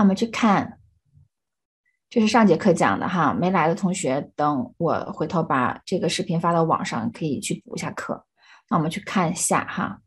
我们去看，这是上节课讲的哈，没来的同学，等我回头把这个视频发到网上，可以去补一下课。那我们去看一下哈。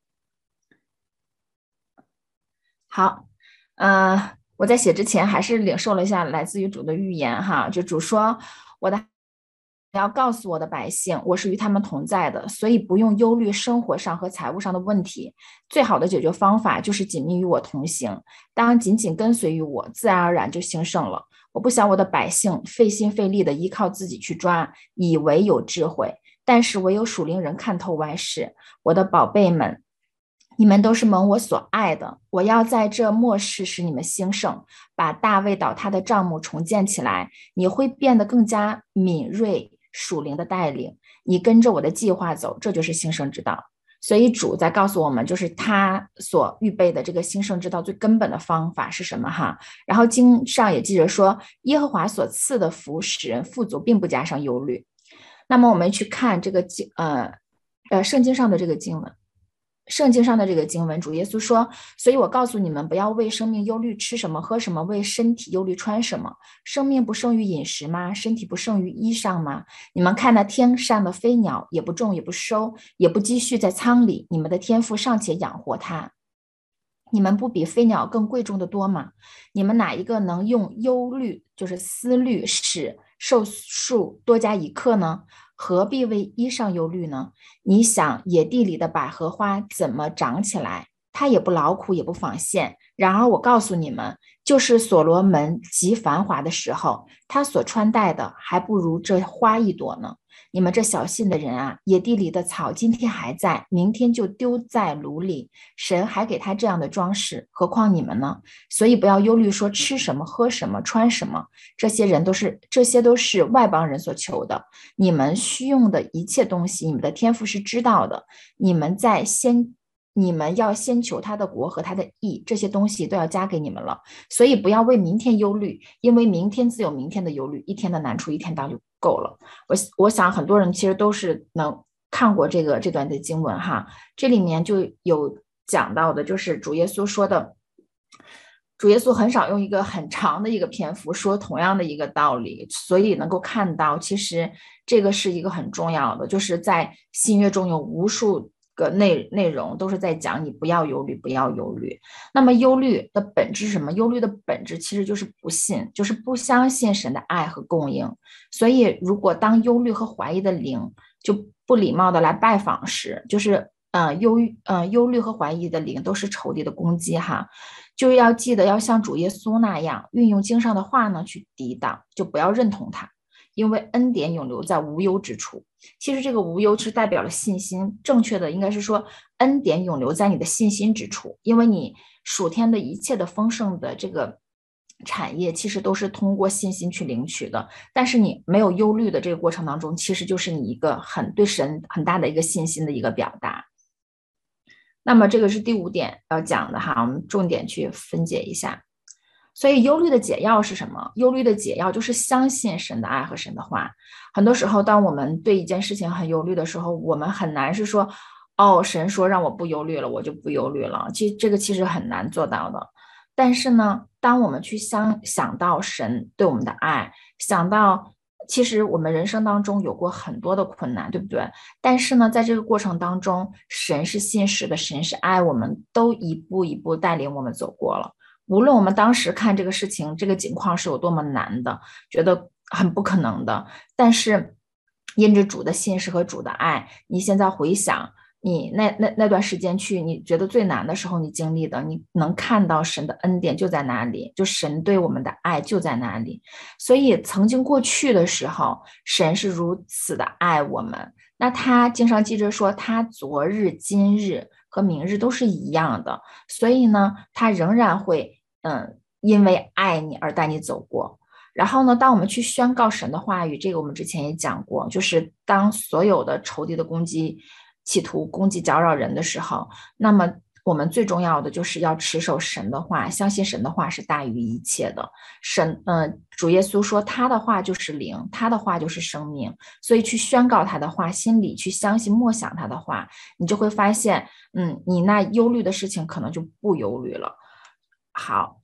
好，我在写之前还是领受了一下来自于主的预言哈，就主说我的要告诉我的百姓，我是与他们同在的，所以不用忧虑生活上和财务上的问题。最好的解决方法就是紧密与我同行，当紧紧跟随于我，自然而然就兴盛了。我不想我的百姓费心费力的依靠自己去抓，以为有智慧，但是唯有属灵人看透万事。我的宝贝们，你们都是蒙我所爱的，我要在这末世使你们兴盛，把大卫倒塌的帐幕重建起来。你会变得更加敏锐，属灵的带领，你跟着我的计划走，这就是兴盛之道。所以主在告诉我们，就是他所预备的这个兴盛之道最根本的方法是什么哈？然后经上也记着说，耶和华所赐的福使人富足，并不加上忧虑。那么我们去看这个圣经上的这个经文。圣经上的这个经文，主耶稣说：“所以我告诉你们，不要为生命忧虑吃什么喝什么，为身体忧虑穿什么。生命不胜于饮食吗？身体不胜于衣裳吗？你们看那天上的飞鸟，也不种，也不收，也不积蓄在仓里，你们的天父尚且养活它。你们不比飞鸟更贵重的多吗？你们哪一个能用忧虑，就是思虑，使寿数多加一刻呢？何必为衣裳忧虑呢？你想野地里的百合花怎么长起来？它也不劳苦，也不纺线。然而我告诉你们，就是所罗门极繁华的时候，他所穿戴的还不如这花一朵呢。你们这小信的人啊，野地里的草今天还在，明天就丢在炉里。神还给他这样的装饰，何况你们呢？所以不要忧虑，说吃什么、喝什么、穿什么，这些都是外邦人所求的。你们需用的一切东西，你们的天父是知道的。你们要先求他的国和他的义，这些东西都要加给你们了。所以不要为明天忧虑，因为明天自有明天的忧虑，一天的难处一天当就够了。我想很多人其实都是能看过这段的经文哈，这里面就有讲到的，就是主耶稣说的。主耶稣很少用一个很长的一个篇幅说同样的一个道理，所以能够看到，其实这个是一个很重要的，就是在新约中有无数个内容都是在讲你不要忧虑，不要忧虑。那么忧虑的本质是什么？忧虑的本质其实就是不信，就是不相信神的爱和供应。所以，如果当忧虑和怀疑的灵就不礼貌的来拜访时，就是忧虑和怀疑的灵都是仇敌的攻击哈。就要记得要像主耶稣那样运用经上的话呢去抵挡，就不要认同它，因为恩典永留在无忧之处。其实这个无忧是代表了信心，正确的应该是说恩典永留在你的信心之处，因为你属天的一切的丰盛的这个产业其实都是通过信心去领取的，但是你没有忧虑的这个过程当中，其实就是你一个对神很大的一个信心的一个表达。那么这个是第五点要讲的哈，我们重点去分解一下。所以忧虑的解药是什么？忧虑的解药就是相信神的爱和神的话。很多时候，当我们对一件事情很忧虑的时候，我们很难是说，哦，神说让我不忧虑了，我就不忧虑了。其实很难做到的。但是呢，当我们去想到神对我们的爱，想到其实我们人生当中有过很多的困难，对不对？但是呢，在这个过程当中，神是信实的，神是爱我们，都一步一步带领我们走过了。无论我们当时看这个事情、这个情况是有多么难的，觉得很不可能的，但是因着主的信实和主的爱，你现在回想你那段时间去，你觉得最难的时候，你经历的，你能看到神的恩典就在哪里，就神对我们的爱就在哪里。所以曾经过去的时候，神是如此的爱我们。那他经常记着说，他昨日、今日和明日都是一样的，所以呢，他仍然会因为爱你而带你走过。然后呢，当我们去宣告神的话语，这个我们之前也讲过，就是当所有的仇敌的攻击企图攻击搅扰人的时候，那么我们最重要的就是要持守神的话，相信神的话是大于一切的。主耶稣说他的话就是灵，他的话就是生命，所以去宣告他的话，心里去相信默想他的话，你就会发现，你那忧虑的事情可能就不忧虑了。好，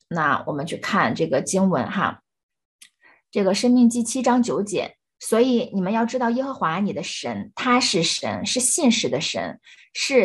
那我们去看这个经文哈，这个申命记7章9节。所以你们要知道耶和华你的神，他是神，是信实的神，是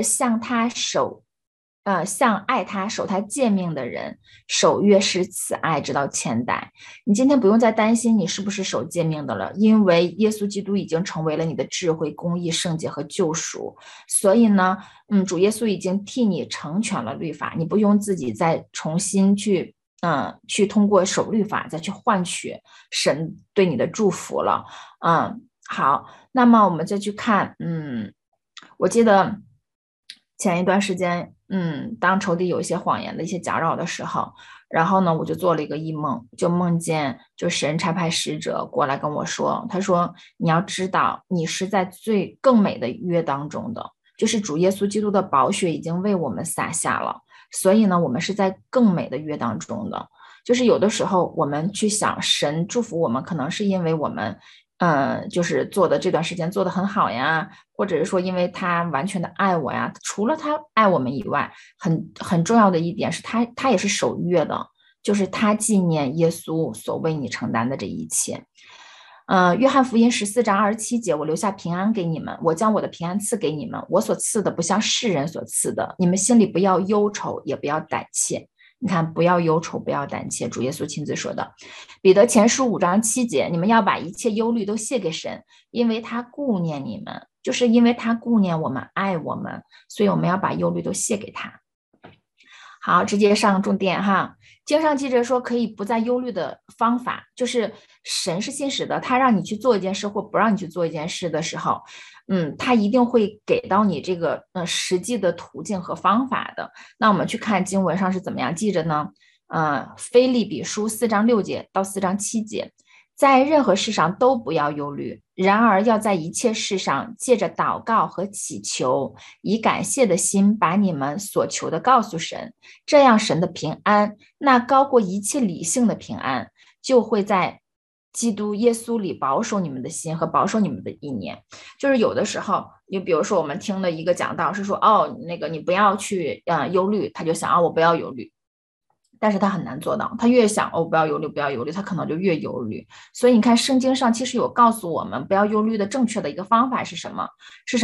向爱他守他诫命的人守约施慈爱直到千代。你今天不用再担心你是不是守诫命的了，因为耶稣基督已经成为了你的智慧、公义、圣洁和救赎。所以呢，主耶稣已经替你成全了律法，你不用自己再重新去通过守律法再去换取神对你的祝福了。好，那么我们再去看，我记得前一段时间，当仇敌有一些谎言的一些搅扰的时候，然后呢，我就做了一个异梦，就梦见就神差派使者过来跟我说，他说你要知道，你是在更美的约当中的，就是主耶稣基督的宝血已经为我们洒下了。所以呢，我们是在更美的约当中的。就是有的时候我们去想神祝福我们，可能是因为我们就是做的这段时间做得很好呀，或者是说因为他完全的爱我呀。除了他爱我们以外，很重要的一点是他也是守约的，就是他纪念耶稣所为你承担的这一切。约翰福音14章27节，我留下平安给你们，我将我的平安赐给你们，我所赐的不像世人所赐的，你们心里不要忧愁，也不要胆怯。你看，不要忧愁，不要胆怯，主耶稣亲自说的。彼得前书5章7节，你们要把一切忧虑都卸给神，因为他顾念你们，就是因为他顾念我们，爱我们，所以我们要把忧虑都卸给他。好，直接上重点哈。经上记着说，可以不再忧虑的方法，就是神是信实的，他让你去做一件事或不让你去做一件事的时候，他一定会给到你这个实际的途径和方法的。那我们去看经文上是怎么样记着呢？腓立比书4章6节到4章7节，在任何事上都不要忧虑，然而要在一切事上借着祷告和祈求，以感谢的心把你们所求的告诉神，这样神的平安，那高过一切理性的平安，就会在基督耶稣里保守你们的心和保守你们的意念。就是有的时候，你比如说我们听的一个讲道是说，那个你不要去忧虑，他就想我不要忧虑。但是他很难做到，他越想不要忧虑，不要忧虑，他可能就越忧虑。所以你看，圣经上其实有告诉我们不要忧虑的正确的一个方法是什么？是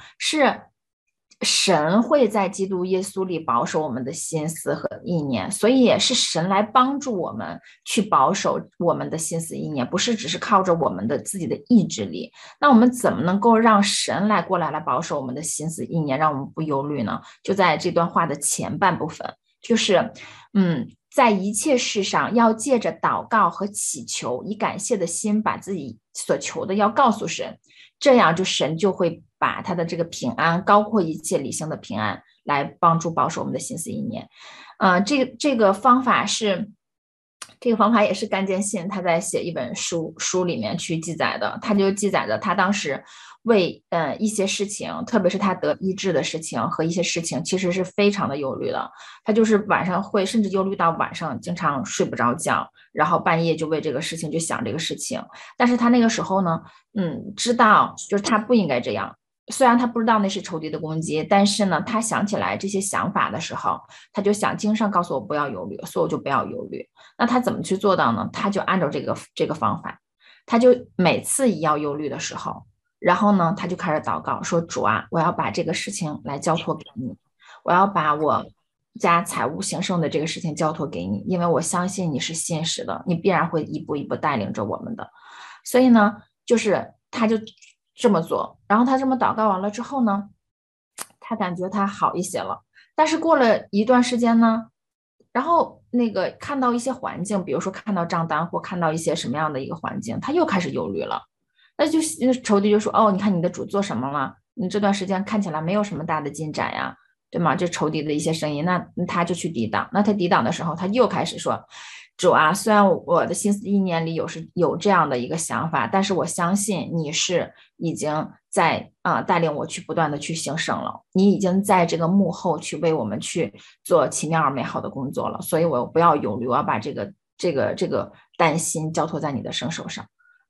神会在基督耶稣里保守我们的心思和意念，所以也是神来帮助我们去保守我们的心思意念，不是只是靠着我们的自己的意志力。那我们怎么能够让神来保守我们的心思意念，让我们不忧虑呢？就在这段话的前半部分，就是在一切事上要借着祷告和祈求，以感谢的心把自己所求的要告诉神，这样神就会把他的这个平安高过一切理性的平安来帮助保守我们的心思意念。这个方法也是甘建信他在写一本书里面去记载的，他就记载着他当时为一些事情，特别是他得医治的事情和一些事情，其实是非常的忧虑的。他就是晚上会甚至忧虑到晚上经常睡不着觉，然后半夜就为这个事情就想这个事情。但是他那个时候呢，知道就是他不应该这样。虽然他不知道那是仇敌的攻击，但是呢，他想起来这些想法的时候，他就想经上告诉我不要忧虑，所以我就不要忧虑。那他怎么去做到呢？他就按照这个方法，他就每次一要忧虑的时候，然后呢，他就开始祷告说：“主啊，我要把这个事情来交托给你，我要把我家财务兴盛的这个事情交托给你，因为我相信你是信实的，你必然会一步一步带领着我们的。”所以呢，就是他就这么做，然后他这么祷告完了之后呢，他感觉他好一些了。但是过了一段时间呢，然后那个看到一些环境，比如说看到账单或看到一些什么样的一个环境，他又开始忧虑了。那就仇敌就说：“你看你的主做什么了？你这段时间看起来没有什么大的进展呀，对吗？”这仇敌的一些声音，那他就去抵挡。那他抵挡的时候，他又开始说：“主啊，虽然我的心思意念里有这样的一个想法，但是我相信你是已经在带领我去不断的去兴盛了，你已经在这个幕后去为我们去做奇妙而美好的工作了，所以我不要忧虑，我要把这个担心交托在你的圣手上。”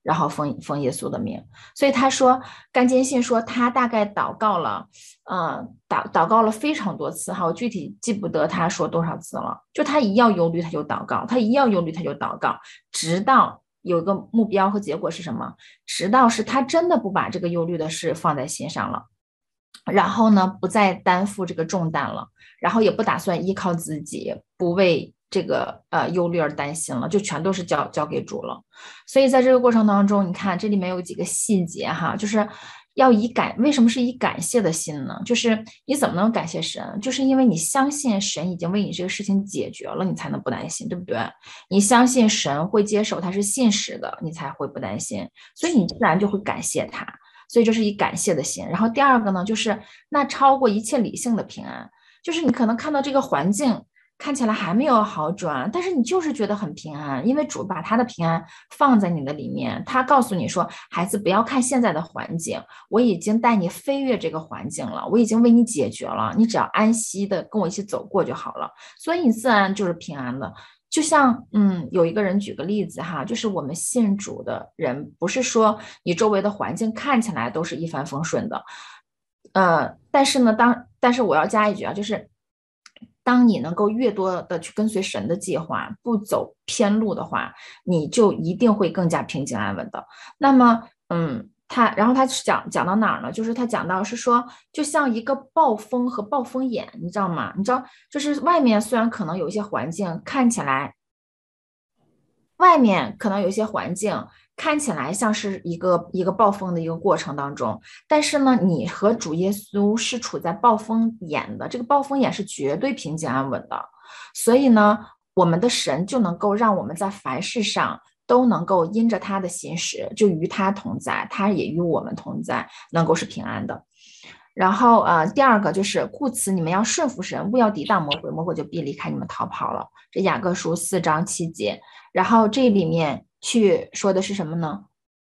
然后封耶稣的命。所以他说，甘坚信说他大概祷告了，祷告了非常多次哈，我具体记不得他说多少次了。就他一要忧虑他就祷告，他一要忧虑他就祷告，直到有个目标和结果是什么？直到是他真的不把这个忧虑的事放在心上了。然后呢，不再担负这个重担了，然后也不打算依靠自己，不为这个忧虑而担心了，就全都是交给主了。所以在这个过程当中，你看这里面有几个细节哈，就是要为什么是以感谢的心呢？就是你怎么能感谢神？就是因为你相信神已经为你这个事情解决了，你才能不担心，对不对？你相信神会接手，他是信实的，你才会不担心，所以你自然就会感谢他。所以这是以感谢的心。然后第二个呢，就是那超过一切理性的平安，就是你可能看到这个环境看起来还没有好转，但是你就是觉得很平安，因为主把他的平安放在你的里面，他告诉你说，孩子不要看现在的环境，我已经带你飞越这个环境了，我已经为你解决了，你只要安息的跟我一起走过就好了，所以你自然就是平安的。就像有一个人举个例子哈，就是我们信主的人，不是说你周围的环境看起来都是一帆风顺的，但是呢，但是我要加一句啊，就是当你能够越多的去跟随神的计划，不走偏路的话，你就一定会更加平静安稳的。那么，然后他讲到哪儿呢？就是他讲到是说，就像一个暴风和暴风眼，你知道吗？你知道，就是外面虽然可能有一些环境看起来，外面可能有一些环境看起来像是一个暴风的一个过程当中，但是呢，你和主耶稣是处在暴风眼的，这个暴风眼是绝对平静安稳的，所以呢，我们的神就能够让我们在凡事上都能够因着他的心识，就与他同在，他也与我们同在，能够是平安的。然后第二个就是故此你们要顺服神，勿要抵挡魔鬼，魔鬼就必离开你们逃跑了。这雅各书4章7节。然后这里面去说的是什么呢？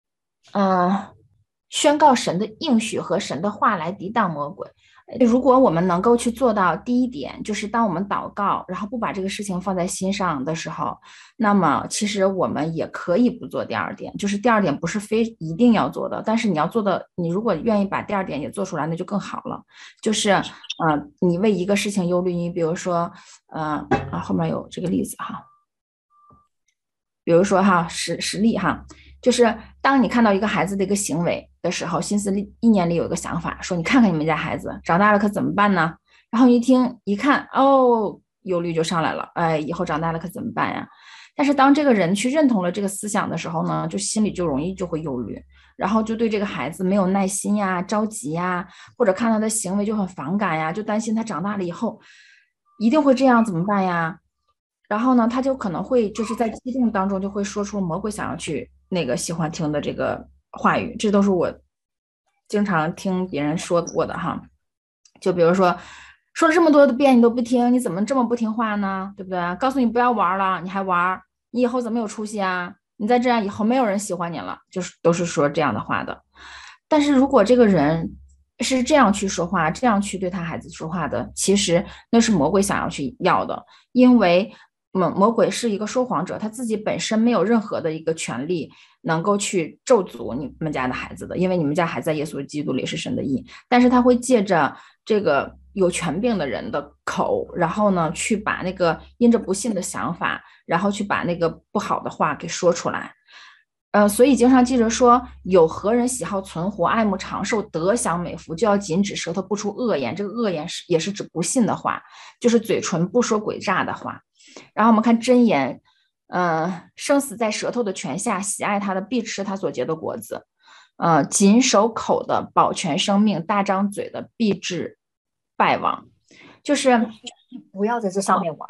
宣告神的应许和神的话来抵挡魔鬼。如果我们能够去做到第一点，就是当我们祷告，然后不把这个事情放在心上的时候，那么其实我们也可以不做第二点，就是第二点不是非一定要做的，但是你要做的，你如果愿意把第二点也做出来，那就更好了。就是你为一个事情忧虑，你比如说后面有这个例子哈。比如说哈，实例哈，就是当你看到一个孩子的一个行为的时候，心思意念里有一个想法，说你看看你们家孩子长大了可怎么办呢？然后一听一看，哦，忧虑就上来了，哎，以后长大了可怎么办呀？但是当这个人去认同了这个思想的时候呢，就心里就容易就会忧虑，然后就对这个孩子没有耐心呀、着急呀，或者看他的行为就很反感呀，就担心他长大了以后一定会这样，怎么办呀？然后呢，他就可能会就是在激动当中就会说出魔鬼想要去那个喜欢听的这个话语，这都是我经常听别人说过的哈。就比如说了这么多的遍你都不听，你怎么这么不听话呢？对不对？告诉你不要玩了，你还玩，你以后怎么有出息啊？你再这样以后没有人喜欢你了，就是都是说这样的话的。但是如果这个人是这样去说话，这样去对他孩子说话的，其实那是魔鬼想要去要的，因为魔鬼是一个说谎者，他自己本身没有任何的一个权利能够去咒诅你们家的孩子的，因为你们家孩子在耶稣基督里是神的义，但是他会借着这个有权柄的人的口，然后呢，去把那个因着不信的想法，然后去把那个不好的话给说出来。所以经常记着说，有何人喜好存活、爱慕长寿、得享美福，就要禁止舌头不出恶言。这个恶言也是指不信的话，就是嘴唇不说诡诈的话。然后我们看箴言，生死在舌头的权下，喜爱他的必吃他所结的果子。谨守口的保全生命，大张嘴的必致败亡。就是不要在这上面玩。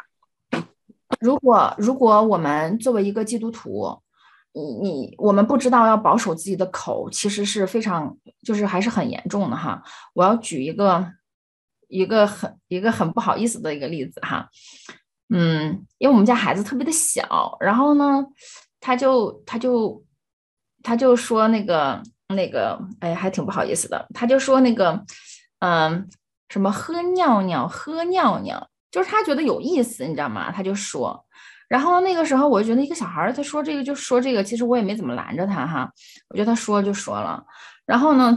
如果我们作为一个基督徒，我们不知道要保守自己的口，其实是非常就是还是很严重的哈。我要举一个很不好意思的一个例子哈，因为我们家孩子特别的小，然后呢，他就说那个，哎，还挺不好意思的，他就说那个，什么喝尿尿，喝尿尿，就是他觉得有意思，你知道吗？他就说。 然后那个时候我就觉得一个小孩儿他说这个就说这个，其实我也没怎么拦着他哈，我觉得他说就说了。然后呢，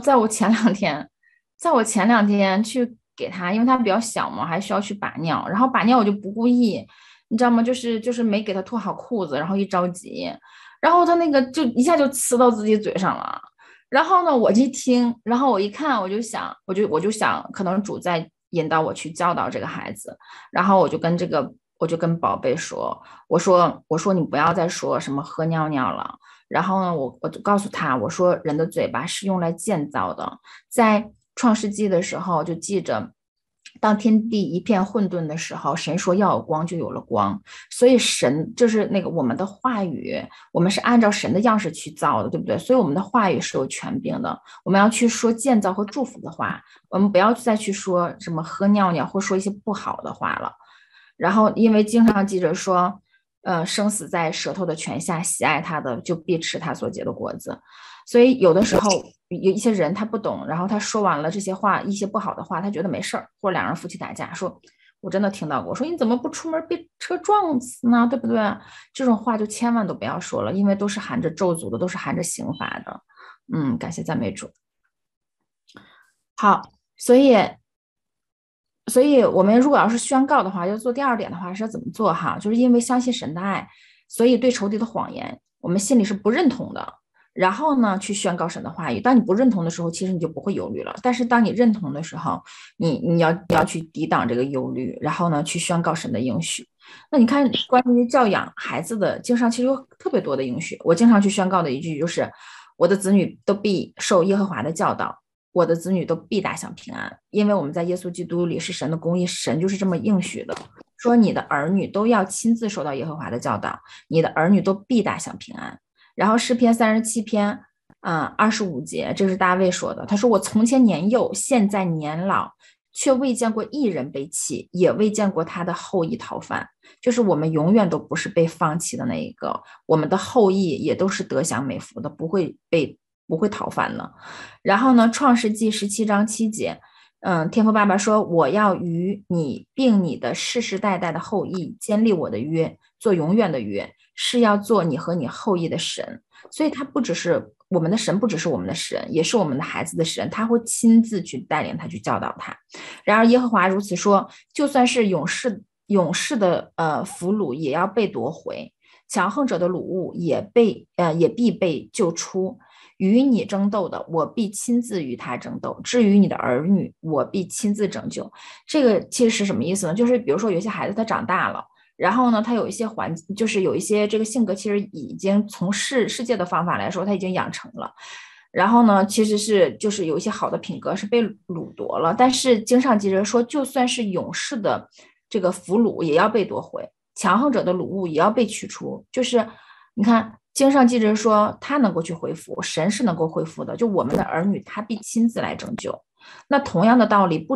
在我前两天去给他，因为他比较小嘛，还需要去把尿，然后把尿我就不故意，你知道吗？就是没给他脱好裤子，然后一着急，然后他那个就一下就呲到自己嘴上了。然后呢，我一听，然后我一看，我就想，可能主在引导我去教导这个孩子，然后我就跟宝贝说，我说你不要再说什么喝尿尿了。然后呢，我就告诉他，我说人的嘴巴是用来建造的，在创世纪的时候就记着。当天地一片混沌的时候，神说要有光，就有了光。所以神就是那个我们的话语，我们是按照神的样式去造的，对不对？所以我们的话语是有权柄的，我们要去说建造和祝福的话，我们不要再去说什么喝尿尿或说一些不好的话了。然后，因为经常记着说，生死在舌头的泉下，喜爱他的就必吃他所结的果子。所以有的时候有一些人他不懂，然后他说完了这些话，一些不好的话，他觉得没事儿，或者两人夫妻打架，说我真的听到过，说你怎么不出门被车撞死呢？对不对？这种话就千万都不要说了，因为都是含着咒诅的，都是含着刑罚的。感谢赞美主。好，所以我们如果要是宣告的话，要做第二点的话是要怎么做哈？就是因为相信神的爱，所以对仇敌的谎言，我们心里是不认同的。然后呢，去宣告神的话语。当你不认同的时候，其实你就不会忧虑了。但是当你认同的时候，你要去抵挡这个忧虑，然后呢，去宣告神的应许。那你看，关于教养孩子的经上其实有特别多的应许。我经常去宣告的一句就是：我的子女都必受耶和华的教导。我的子女都必大享平安，因为我们在耶稣基督里是神的公义，神就是这么应许的，说你的儿女都要亲自受到耶和华的教导，你的儿女都必大享平安。然后诗篇37篇25节，这是大卫说的，他说我从前年幼，现在年老，却未见过一人被弃，也未见过他的后裔讨饭。就是我们永远都不是被放弃的那一个，我们的后裔也都是得享美福的，不会讨饭的。然后呢，《创世纪17章7节，天父爸爸说：“我要与你并你的世世代代的后裔坚立我的约，做永远的约，是要做你和你后裔的神。”所以他不只是我们的神，不只是我们的神，也是我们的孩子的神，他会亲自去带领他，去教导他。然而耶和华如此说：就算是勇士的俘虏，也要被夺回；强横者的掳物也必被救出。与你争斗的，我必亲自与他争斗；至于你的儿女，我必亲自拯救。这个其实是什么意思呢？就是比如说有些孩子他长大了，然后呢，他有一些就是有一些这个性格，其实已经从世界的方法来说，他已经养成了。然后呢，其实就是有一些好的品格是被掳夺了，但是经上记着说，就算是勇士的这个俘虏也要被夺回，强横者的掳物也要被取出。就是你看经上记着说，他能够去恢复，神是能够恢复的，就我们的儿女，他必亲自来拯救。那同样的道理，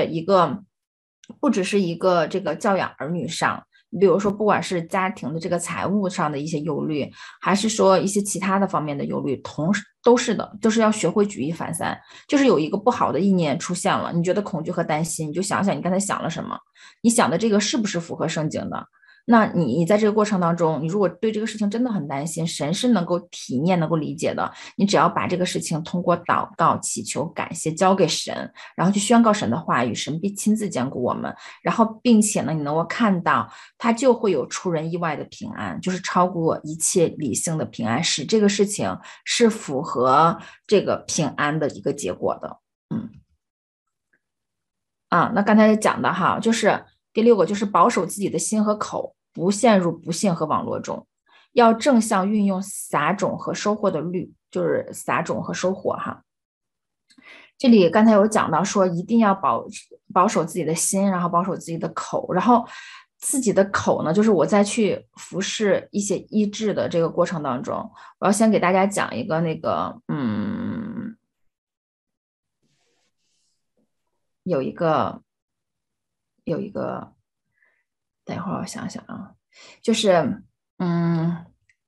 不只是一个这个教养儿女上。比如说，不管是家庭的这个财务上的一些忧虑，还是说一些其他的方面的忧虑，同时都是的，都是要学会举一反三。就是有一个不好的意念出现了，你觉得恐惧和担心，你就想想你刚才想了什么，你想的这个是不是符合圣经的？那你在这个过程当中，你如果对这个事情真的很担心，神是能够体面、能够理解的。你只要把这个事情通过祷告、祈求、感谢交给神，然后去宣告神的话语，神必亲自兼顾我们。然后，并且呢，你能够看到，他就会有出人意外的平安，就是超过一切理性的平安，使这个事情是符合这个平安的一个结果的。那刚才讲的哈，就是第六个，就是保守自己的心和口，不陷入不幸和网络中，要正向运用撒种和收获的律，就是撒种和收获哈。这里刚才有讲到说，一定要保守自己的心，然后保守自己的口，然后自己的口呢，就是我在去服侍一些医治的这个过程当中，我要先给大家讲一个那个，有一个有一个，等一会儿我想想啊，就是嗯。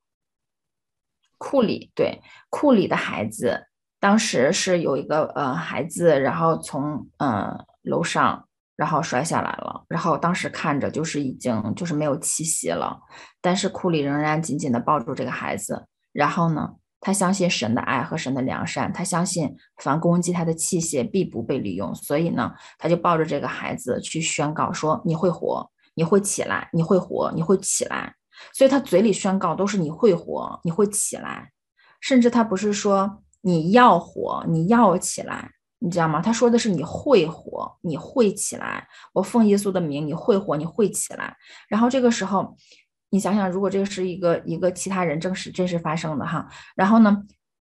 对，库里的孩子，当时是有一个孩子，然后从楼上然后摔下来了，然后当时看着就是已经就是没有气息了，但是库里仍然紧紧地抱住这个孩子，然后呢，他相信神的爱和神的良善，他相信凡攻击他的器械必不被利用，所以呢，他就抱着这个孩子去宣告说：你会活，你会起来，你会活，你会起来。所以他嘴里宣告都是你会活，你会起来，甚至他不是说你要活，你要起来，你知道吗？他说的是你会活，你会起来。我奉耶稣的名，你会活，你会起来。然后这个时候，你想想，如果这个是一个其他人真实发生的哈，然后呢，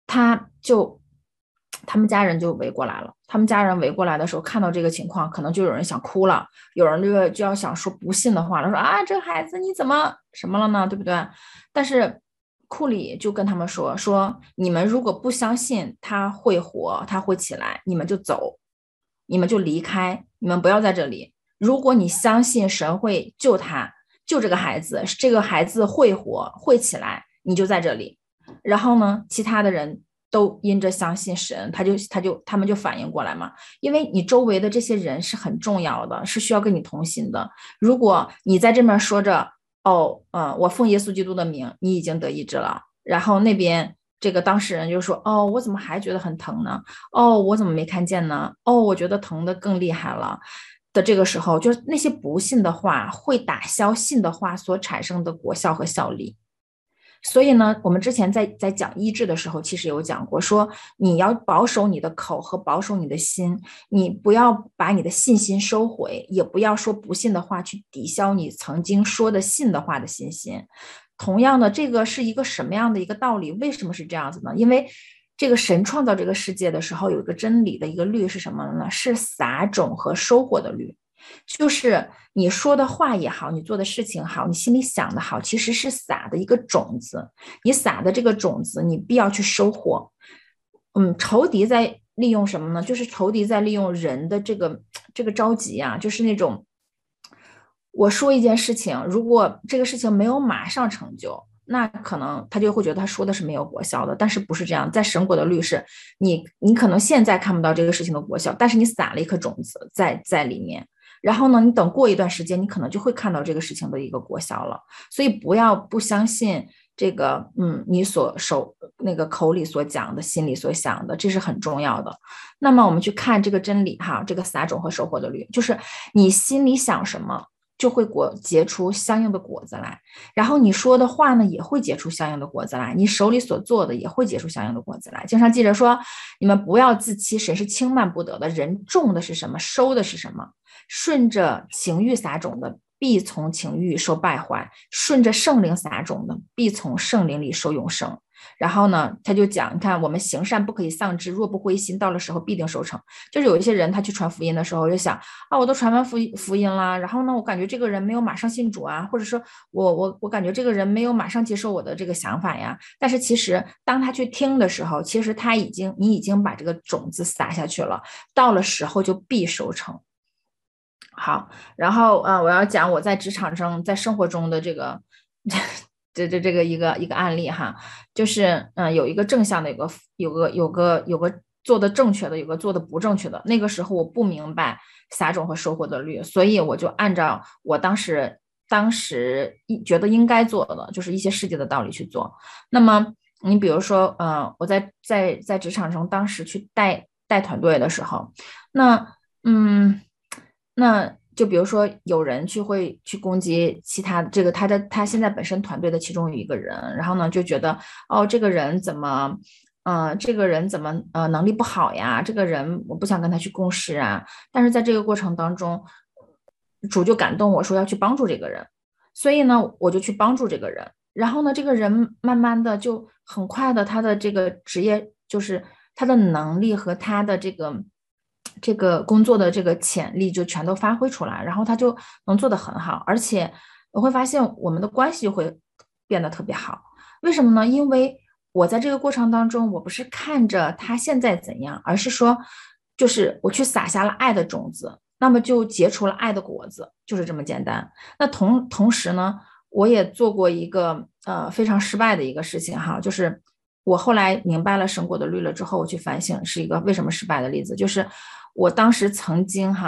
他们家人就围过来了。他们家人围过来的时候，看到这个情况，可能就有人想哭了，有人就要想说不信的话了，说啊，这孩子你怎么什么了呢？对不对？但是库里就跟他们说，你们如果不相信他会活，他会起来，你们就走，你们就离开，你们不要在这里。如果你相信神会救他，救这个孩子，这个孩子会活，会起来，你就在这里。然后呢，其他的人都因着相信神，他们就反应过来嘛，因为你周围的这些人是很重要的，是需要跟你同行的。如果你在这边说着哦，我奉耶稣基督的名，你已经得医治了，然后那边这个当事人就说，哦，我怎么还觉得很疼呢？哦，我怎么没看见呢？哦，我觉得疼的更厉害了。的这个时候，就是那些不信的话会打消信的话所产生的果效和效力。所以呢，我们之前在讲医治的时候，其实有讲过，说你要保守你的口和保守你的心，你不要把你的信心收回，也不要说不信的话去抵消你曾经说的信的话的信心。同样的，这个是一个什么样的一个道理？为什么是这样子呢？因为这个神创造这个世界的时候，有一个真理的一个律是什么呢？是撒种和收获的律。就是你说的话也好，你做的事情好，你心里想的好，其实是撒的一个种子。你撒的这个种子，你必要去收获。仇敌在利用什么呢？就是仇敌在利用人的这个着急啊，就是那种我说一件事情，如果这个事情没有马上成就，那可能他就会觉得他说的是没有果效的。但是不是这样？在神国的律是，你可能现在看不到这个事情的果效，但是你撒了一颗种子在里面。然后呢，你等过一段时间，你可能就会看到这个事情的一个果效了。所以不相信这个，你那个口里所讲的，心里所想的，这是很重要的。那么我们去看这个真理哈，这个撒种和收获的律，就是你心里想什么，就会结出相应的果子来，然后你说的话呢，也会结出相应的果子来，你手里所做的也会结出相应的果子来。经常记着说，你们不要自欺，神是轻慢不得的，人种的是什么，收的是什么。顺着情欲撒种的，必从情欲受败坏；顺着圣灵撒种的，必从圣灵里受永生。然后呢，他就讲，你看我们行善不可以丧志，若不灰心，到了时候必定收成。就是有一些人他去传福音的时候，就想啊，我都传完福音啦，然后呢，我感觉这个人没有马上信主啊，或者说我感觉这个人没有马上接受我的这个想法呀。但是其实当他去听的时候，其实你已经把这个种子撒下去了，到了时候就必收成。好，然后我要讲我在职场中，在生活中的这个这个一个案例哈，就是有一个正向的，有个做的正确的，有个做的不正确的。那个时候我不明白撒种和收获的律，所以我就按照我当时觉得应该做的，就是一些世界的道理去做。那么你比如说，我在职场中当时去带团队的时候，那那就比如说有人会去攻击其他这个他现在本身团队的其中有一个人，然后呢就觉得哦这个人怎么能力不好呀？这个人我不想跟他去共事啊。但是在这个过程当中，主就感动我说要去帮助这个人，所以呢我就去帮助这个人。然后呢这个人慢慢的就很快的他的这个职业就是他的能力和他的这个工作的这个潜力就全都发挥出来，然后他就能做得很好，而且我会发现我们的关系会变得特别好。为什么呢？因为我在这个过程当中，我不是看着他现在怎样，而是说，就是我去撒下了爱的种子，那么就结出了爱的果子，就是这么简单。那同时呢，我也做过一个非常失败的一个事情哈，就是我后来明白了神果的律了之后，我去反省是一个为什么失败的例子，就是我当时曾经哈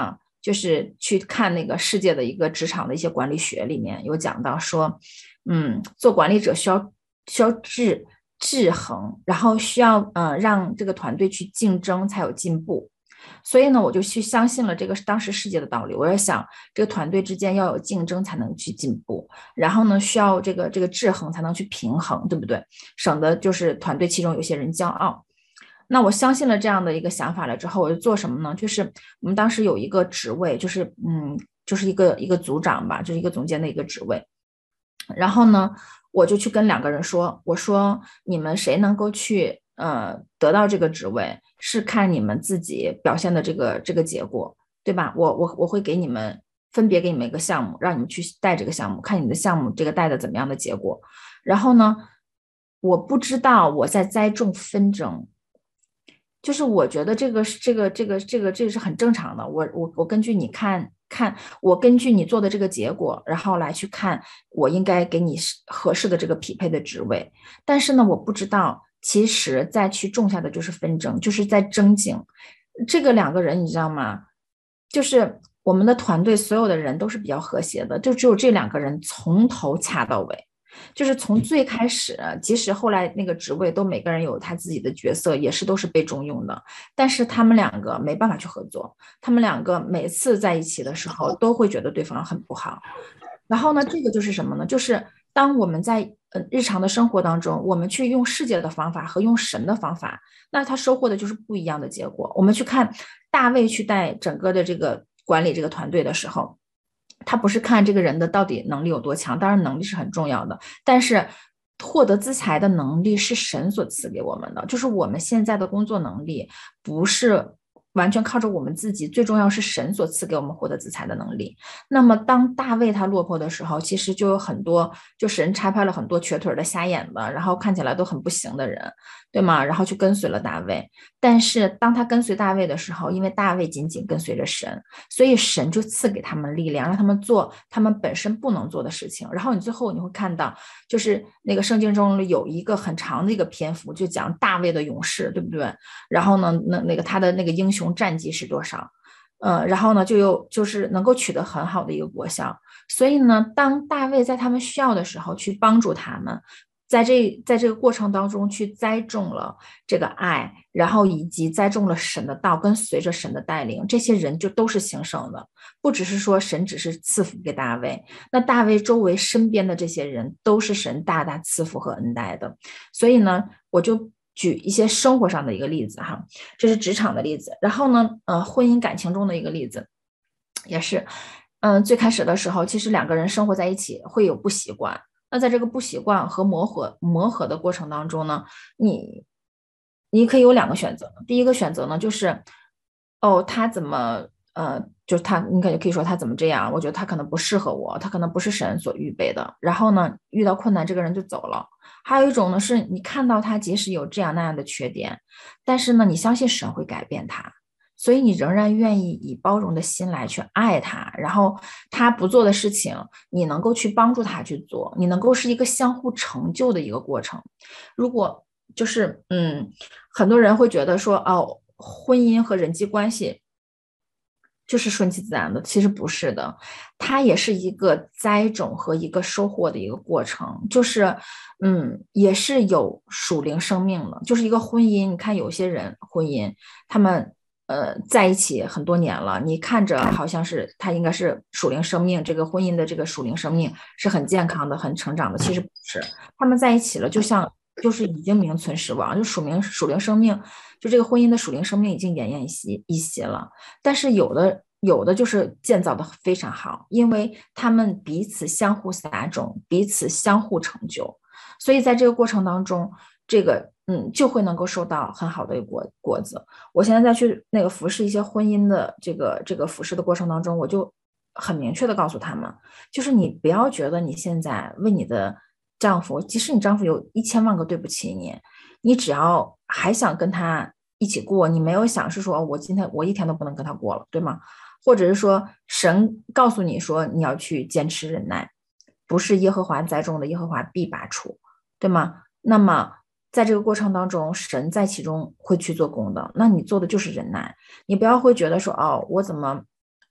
就是去看那个世界的一个职场的一些管理学里面有讲到说，做管理者需要制衡，然后需要让这个团队去竞争才有进步。所以呢，我就去相信了这个当时世界的道理。我在想，这个团队之间要有竞争才能去进步，然后呢，需要这个制衡才能去平衡，对不对？省得就是团队其中有些人骄傲。那我相信了这样的一个想法了之后，我就做什么呢？就是我们当时有一个职位，就是一个组长吧，就是一个总监的一个职位。然后呢，我就去跟2个人说，我说你们谁能够去得到这个职位，是看你们自己表现的这个结果，对吧？我会给你们分别给你们一个项目，让你们去带这个项目，看你的项目这个带的怎么样的结果。然后呢，我不知道我在栽种纷争，就是我觉得这个是很正常的。我根据你看，我根据你做的这个结果，然后来去看我应该给你合适的这个匹配的职位。但是呢，我不知道，其实再去种下的就是纷争，就是在争竞。这个2个人你知道吗？就是我们的团队所有的人都是比较和谐的，就只有这2个人从头掐到尾。就是从最开始，即使后来那个职位都每个人有他自己的角色，也是都是被重用的，但是他们2个没办法去合作，他们2个每次在一起的时候都会觉得对方很不好。然后呢，这个就是什么呢？就是当我们在日常的生活当中，我们去用世界的方法和用神的方法，那他收获的就是不一样的结果。我们去看大卫去带整个的这个管理这个团队的时候，他不是看这个人的到底能力有多强，当然能力是很重要的，但是获得资财的能力是神所赐给我们的，就是我们现在的工作能力不是完全靠着我们自己，最重要是神所赐给我们获得资财的能力。那么当大卫他落魄的时候，其实就有很多，就神差派了很多瘸腿的、瞎眼的，然后看起来都很不行的人，对吗？然后去跟随了大卫。但是当他跟随大卫的时候，因为大卫紧紧跟随着神，所以神就赐给他们力量，让他们做他们本身不能做的事情。然后你最后你会看到，就是那个圣经中有一个很长的一个篇幅，就讲大卫的勇士，对不对？然后呢，那个他的那个英雄战绩是多少？然后呢，就是能够取得很好的一个果效。所以呢，当大卫在他们需要的时候去帮助他们，在这个过程当中去栽种了这个爱，然后以及栽种了神的道，跟随着神的带领，这些人就都是兴盛的。不只是说神只是赐福给大卫，那大卫周围身边的这些人都是神大大赐福和恩待的。所以呢，我就举一些生活上的一个例子哈，这是职场的例子。然后呢，婚姻感情中的一个例子，也是，最开始的时候，其实2个人生活在一起会有不习惯。那在这个不习惯和磨合的过程当中呢，你可以有2个选择。第一个选择呢，就是他怎么就是你可以说他怎么这样？我觉得他可能不适合我，他可能不是神所预备的。然后呢，遇到困难，这个人就走了。还有一种呢，是你看到他即使有这样那样的缺点，但是呢，你相信神会改变他。所以你仍然愿意以包容的心来去爱他，然后他不做的事情，你能够去帮助他去做，你能够是一个相互成就的一个过程。如果就是很多人会觉得说婚姻和人际关系就是顺其自然的，其实不是的，它也是一个栽种和一个收获的一个过程，就是也是有属灵生命的，就是一个婚姻。你看有些人婚姻，他们在一起很多年了，你看着好像是他应该是属灵生命，这个婚姻的这个属灵生命是很健康的、很成长的，其实不是，他们在一起了，就是已经名存实亡，就属灵生命，就这个婚姻的属灵生命已经奄奄一息了。但是有的就是建造的非常好，因为他们彼此相互撒种，彼此相互成就，所以在这个过程当中，这个就会能够收到很好的一个果子。我现在再去那个服侍一些婚姻的这个服侍的过程当中，我就很明确的告诉他们，就是你不要觉得你现在为你的丈夫，即使你丈夫有1000万个对不起你，你只要还想跟他一起过，你没有想是说我今天我一天都不能跟他过了，对吗？或者是说神告诉你说你要去坚持忍耐，不是耶和华栽种的，耶和华必拔除，对吗？那么在这个过程当中，神在其中会去做工的，那你做的就是忍耐。你不要会觉得说我怎么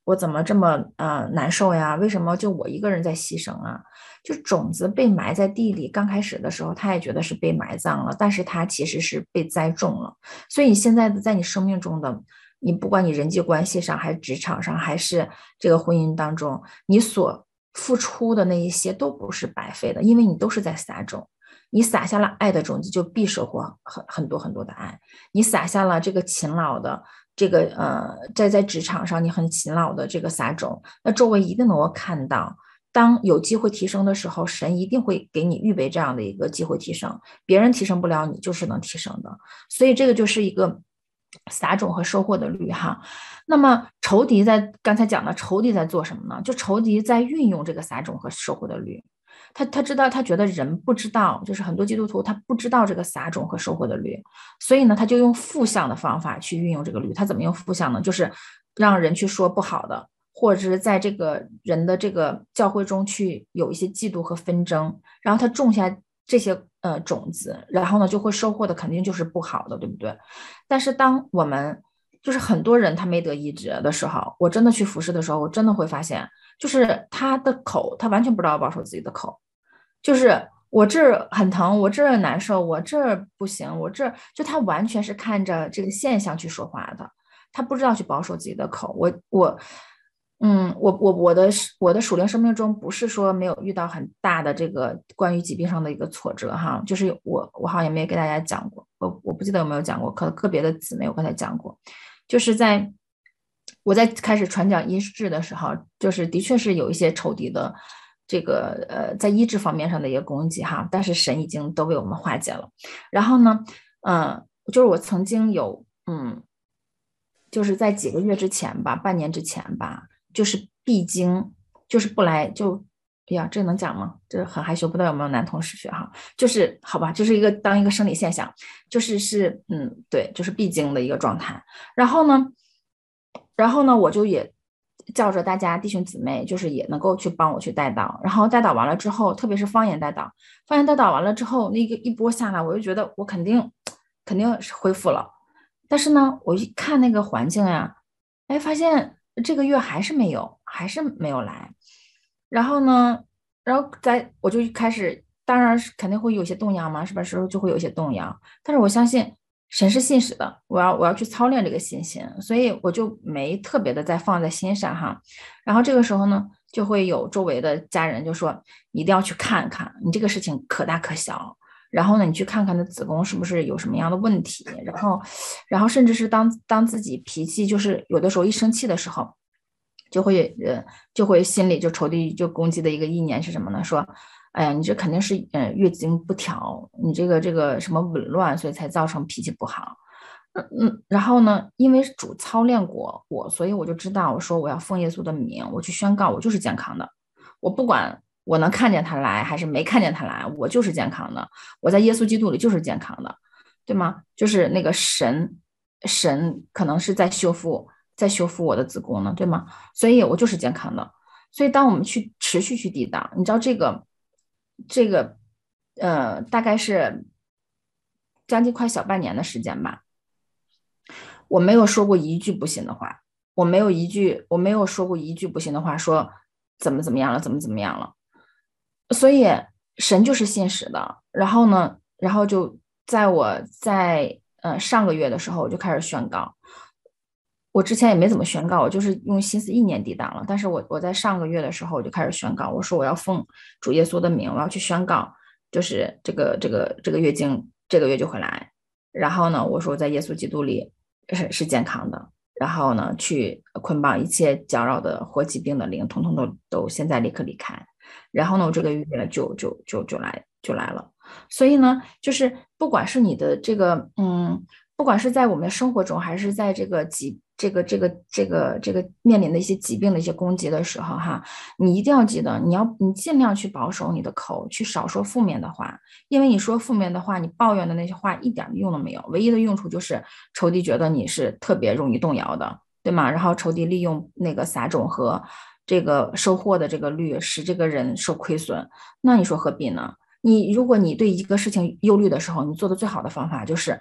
我怎么这么难受呀？为什么就我一个人在牺牲啊？就种子被埋在地里，刚开始的时候他也觉得是被埋葬了，但是他其实是被栽种了。所以现在的在你生命中的，你不管你人际关系上，还是职场上，还是这个婚姻当中，你所付出的那一些都不是白费的，因为你都是在撒种。你撒下了爱的种子，就必收获很多很多的爱。你撒下了这个勤劳的，这个在职场上你很勤劳的这个撒种，那周围一定能够看到。当有机会提升的时候，神一定会给你预备这样的一个机会提升，别人提升不了，你就是能提升的。所以这个就是一个撒种和收获的律哈。那么仇敌在刚才讲的仇敌在做什么呢？就仇敌在运用这个撒种和收获的律。他知道，他觉得人不知道，就是很多基督徒他不知道这个撒种和收获的律，所以呢，他就用负向的方法去运用这个律。他怎么用负向呢？就是让人去说不好的，或者是在这个人的这个教会中去有一些嫉妒和纷争，然后他种下这些种子，然后呢就会收获的肯定就是不好的，对不对？但是当我们就是很多人他没得医治的时候，我真的去服侍的时候，我真的会发现，就是他的口，他完全不知道保守自己的口。就是我这儿很疼，我这儿难受，我这儿不行，我这儿就他完全是看着这个现象去说话的，他不知道去保守自己的口。我的属灵生命中不是说没有遇到很大的这个关于疾病上的一个挫折哈，就是我好像也没给大家讲过，我不记得有没有讲过，可能个别的姊妹我刚才讲过，就是我在开始传讲医治的时候，就是的确是有一些仇敌的。这个在医治方面上的一个攻击哈，但是神已经都为我们化解了。然后呢，就是我曾经有就是在几个月之前吧，半年之前吧，就是闭经，就是不来就，哎呀，这能讲吗？这很害羞，不知道有没有男同事学哈？就是好吧，就是当一个生理现象，就是对，就是闭经的一个状态。然后呢，我就也叫着大家弟兄姊妹，就是也能够去帮我去带导。然后带导完了之后，特别是方言带导，方言带导完了之后，那个一波下来，我就觉得我肯定是恢复了。但是呢，我一看那个环境呀，哎，发现这个月还是没有来。然后呢，我就开始，当然是肯定会有些动摇嘛，是吧？时候就会有些动摇。但是我相信神是信实的，我要去操练这个信心，所以我就没特别的再放在心上哈。然后这个时候呢，就会有周围的家人就说，你一定要去看看，你这个事情可大可小。然后呢，你去看看的子宫是不是有什么样的问题，然后甚至是当自己脾气就是有的时候一生气的时候，就会心里就仇敌就攻击的一个意念是什么呢？说，哎呀，你这肯定是月经不调，你这个什么紊乱，所以才造成脾气不好。然后呢，因为主操练过我，所以我就知道，我说我要奉耶稣的名，我去宣告，我就是健康的。我不管我能看见他来还是没看见他来，我就是健康的。我在耶稣基督里就是健康的，对吗？就是那个神可能是在修复我的子宫呢，对吗？所以我就是健康的。所以当我们去持续去抵挡，你知道这个大概是将近快小半年的时间吧。我没有说过一句不信的话，我没有说过一句不信的话，说怎么样了，怎么样了。所以神就是信实的。然后呢，然后就在上个月的时候，我就开始宣告。我之前也没怎么宣告，我就是用心思意念抵挡了。但是我在上个月的时候，我就开始宣告，我说我要奉主耶稣的名，我要去宣告，就是这个月经这个月就会来。然后呢，我说我在耶稣基督里是健康的。然后呢，去捆绑一切搅扰的或疾病的灵，统统都现在立刻离开。然后呢，我这个月就来了。所以呢，就是不管是你的这个不管是在我们的生活中，还是在这个面临的一些疾病的一些攻击的时候哈，你一定要记得，你尽量去保守你的口，去少说负面的话，因为你说负面的话，你抱怨的那些话一点用都没有，唯一的用处就是仇敌觉得你是特别容易动摇的，对吗？然后仇敌利用那个撒种和这个收获的这个率，使这个人受亏损，那你说何必呢？如果你对一个事情忧虑的时候，你做的最好的方法就是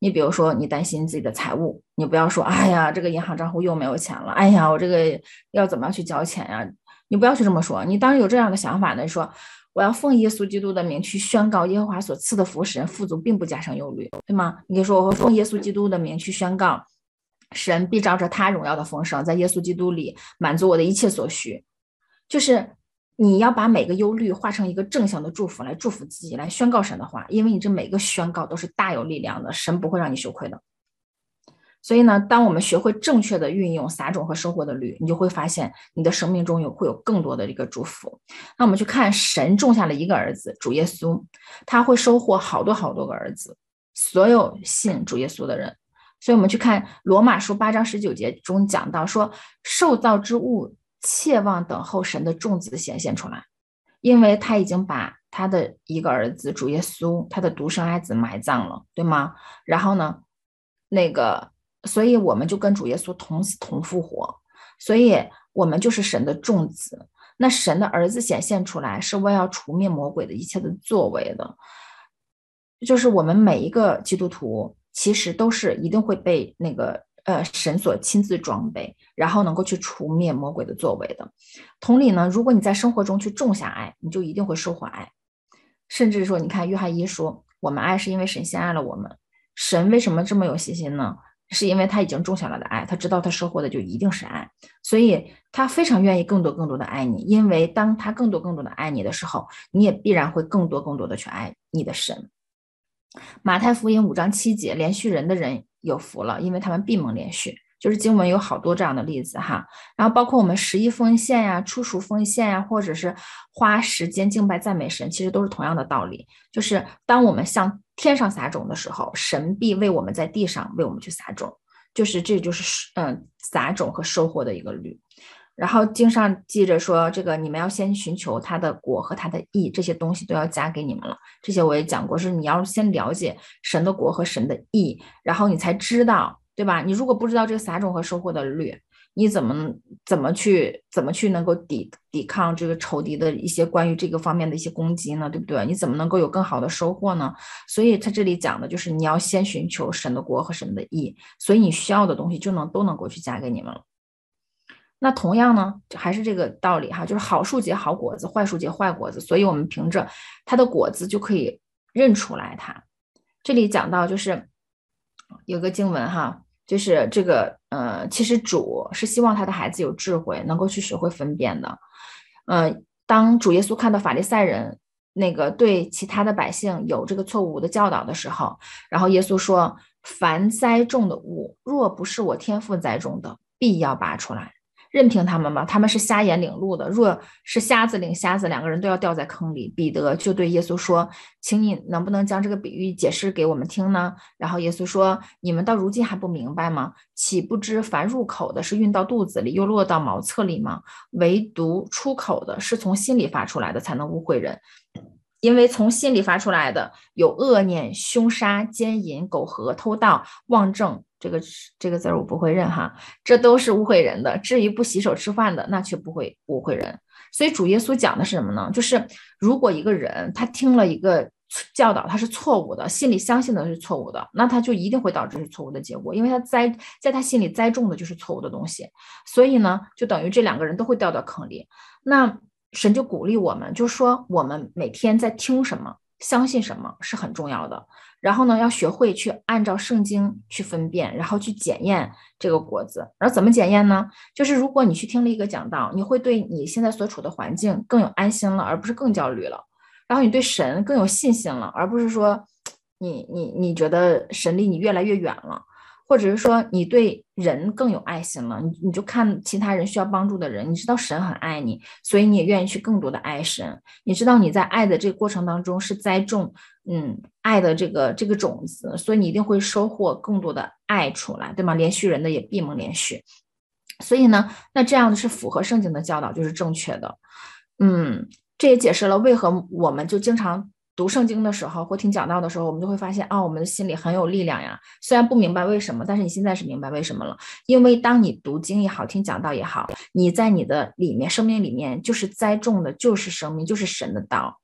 你比如说你担心自己的财务，你不要说哎呀这个银行账户又没有钱了，哎呀我这个要怎么样去交钱呀，你不要去这么说。你当有这样的想法呢，说我要奉耶稣基督的名去宣告耶和华所赐的福使人富足，并不加上忧虑，对吗？你可以说我会奉耶稣基督的名去宣告神必照着他荣耀的丰盛，在耶稣基督里满足我的一切所需。就是你要把每个忧虑化成一个正向的祝福，来祝福自己，来宣告神的话，因为你这每个宣告都是大有力量的，神不会让你羞愧的。所以呢，当我们学会正确的运用撒种和收获的律，你就会发现你的生命中会有更多的一个祝福。那我们去看神种下了一个儿子主耶稣，他会收获好多好多个儿子，所有信主耶稣的人。所以我们去看罗马书8章19节中讲到说，受造之物切望等候神的种子显现出来，因为他已经把他的一个儿子主耶稣，他的独生爱子埋葬了，对吗？然后呢，所以我们就跟主耶稣同死同复活，所以我们就是神的种子。那神的儿子显现出来是为要除灭魔鬼的一切的作为的，就是我们每一个基督徒其实都是一定会被神所亲自装备，然后能够去除灭魔鬼的作为的。同理呢，如果你在生活中去种下爱，你就一定会收获爱。甚至说，你看约翰1说，我们爱是因为神先爱了我们。神为什么这么有信心呢？是因为他已经种下了的爱，他知道他收获的就一定是爱，所以他非常愿意更多更多的爱你。因为当他更多更多的爱你的时候，你也必然会更多更多的去爱你的神。马太福音5章7节，连续人的人有福了，因为他们必蒙连续。就是经文有好多这样的例子哈，然后包括我们11奉献呀、初熟奉献呀，或者是花时间敬拜赞美神，其实都是同样的道理。就是当我们向天上撒种的时候，神必为我们在地上为我们去撒种，这就是撒种和收获的一个律。然后经上记着说，这个你们要先寻求他的国和他的义，这些东西都要加给你们了。这些我也讲过，是你要先了解神的国和神的义，然后你才知道，对吧？你如果不知道这个撒种和收获的律，你怎么去能够抵抗这个仇敌的一些关于这个方面的一些攻击呢？对不对？你怎么能够有更好的收获呢？所以他这里讲的就是你要先寻求神的国和神的义，所以你需要的东西都能够去加给你们了。那同样呢，还是这个道理哈，就是好树结好果子，坏树结坏果子，所以我们凭着它的果子就可以认出来它。这里讲到就是有个经文哈，就是这个其实主是希望他的孩子有智慧，能够去学会分辨的。当主耶稣看到法利赛人对其他的百姓有这个错误的教导的时候，然后耶稣说：“凡栽种的物，若不是我天父栽种的，必要拔出来。”任凭他们吧，他们是瞎眼领路的，若是瞎子领瞎子，两个人都要掉在坑里。彼得就对耶稣说：“请你能不能将这个比喻解释给我们听呢？”然后耶稣说：“你们到如今还不明白吗？岂不知凡入口的是运到肚子里，又落到茅厕里吗？唯独出口的是从心里发出来的，才能污秽人。因为从心里发出来的有恶念、凶杀、奸淫、苟合、偷盗、妄证。”这个字我不会认哈，这都是污秽人的。至于不洗手吃饭的，那却不会污秽人。所以主耶稣讲的是什么呢？就是如果一个人他听了一个教导，他是错误的，心里相信的是错误的，那他就一定会导致是错误的结果，因为他在他心里栽种的就是错误的东西。所以呢，就等于这两个人都会掉到坑里。那神就鼓励我们，就是说我们每天在听什么，相信什么是很重要的。然后呢，要学会去按照圣经去分辨，然后去检验这个果子。然后怎么检验呢？就是如果你去听了一个讲道，你会对你现在所处的环境更有安心了，而不是更焦虑了。然后你对神更有信心了，而不是说你觉得神离你越来越远了。或者是说你对人更有爱心了，你就看其他人需要帮助的人，你知道神很爱你，所以你也愿意去更多的爱神。你知道你在爱的这个过程当中是栽种爱的这个种子，所以你一定会收获更多的爱出来，对吗？连续人的也必蒙连续。所以呢，那这样的是符合圣经的教导，就是正确的。这也解释了为何我们就经常读圣经的时候或听讲道的时候，我们就会发现我们的心里很有力量呀。虽然不明白为什么，但是你现在是明白为什么了。因为当你读经也好，听讲道也好，你在你的里面生命里面就是栽种的就是生命，就是神的道。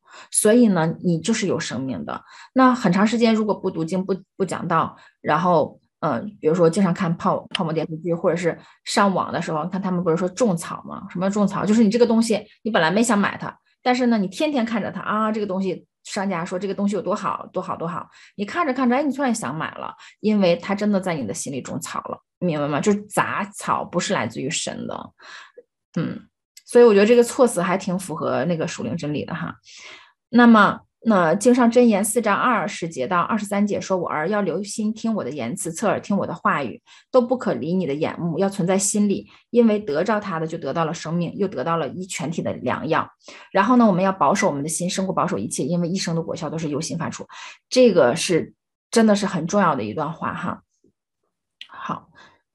所以呢，你就是有生命的。那很长时间如果不读经不讲道，然后比如说经常看泡沫电视剧，或者是上网的时候，看他们不是说种草吗？什么种草？就是你这个东西，你本来没想买它，但是呢，你天天看着它啊，这个东西商家说这个东西有多好多好多好，你看着看着，哎，你突然想买了，因为它真的在你的心里种草了，明白吗？就是杂草不是来自于神的，所以我觉得这个措辞还挺符合那个属灵真理的哈。那么那经上箴言4章20节到23节说，我儿要留心听我的言辞，侧耳听我的话语，都不可离你的眼目，要存在心里，因为得着他的就得到了生命，又得到了医全体的良药。然后呢，我们要保守我们的心，胜过保守一切，因为一生的果效都是由心发出。这个是真的是很重要的一段话哈。好，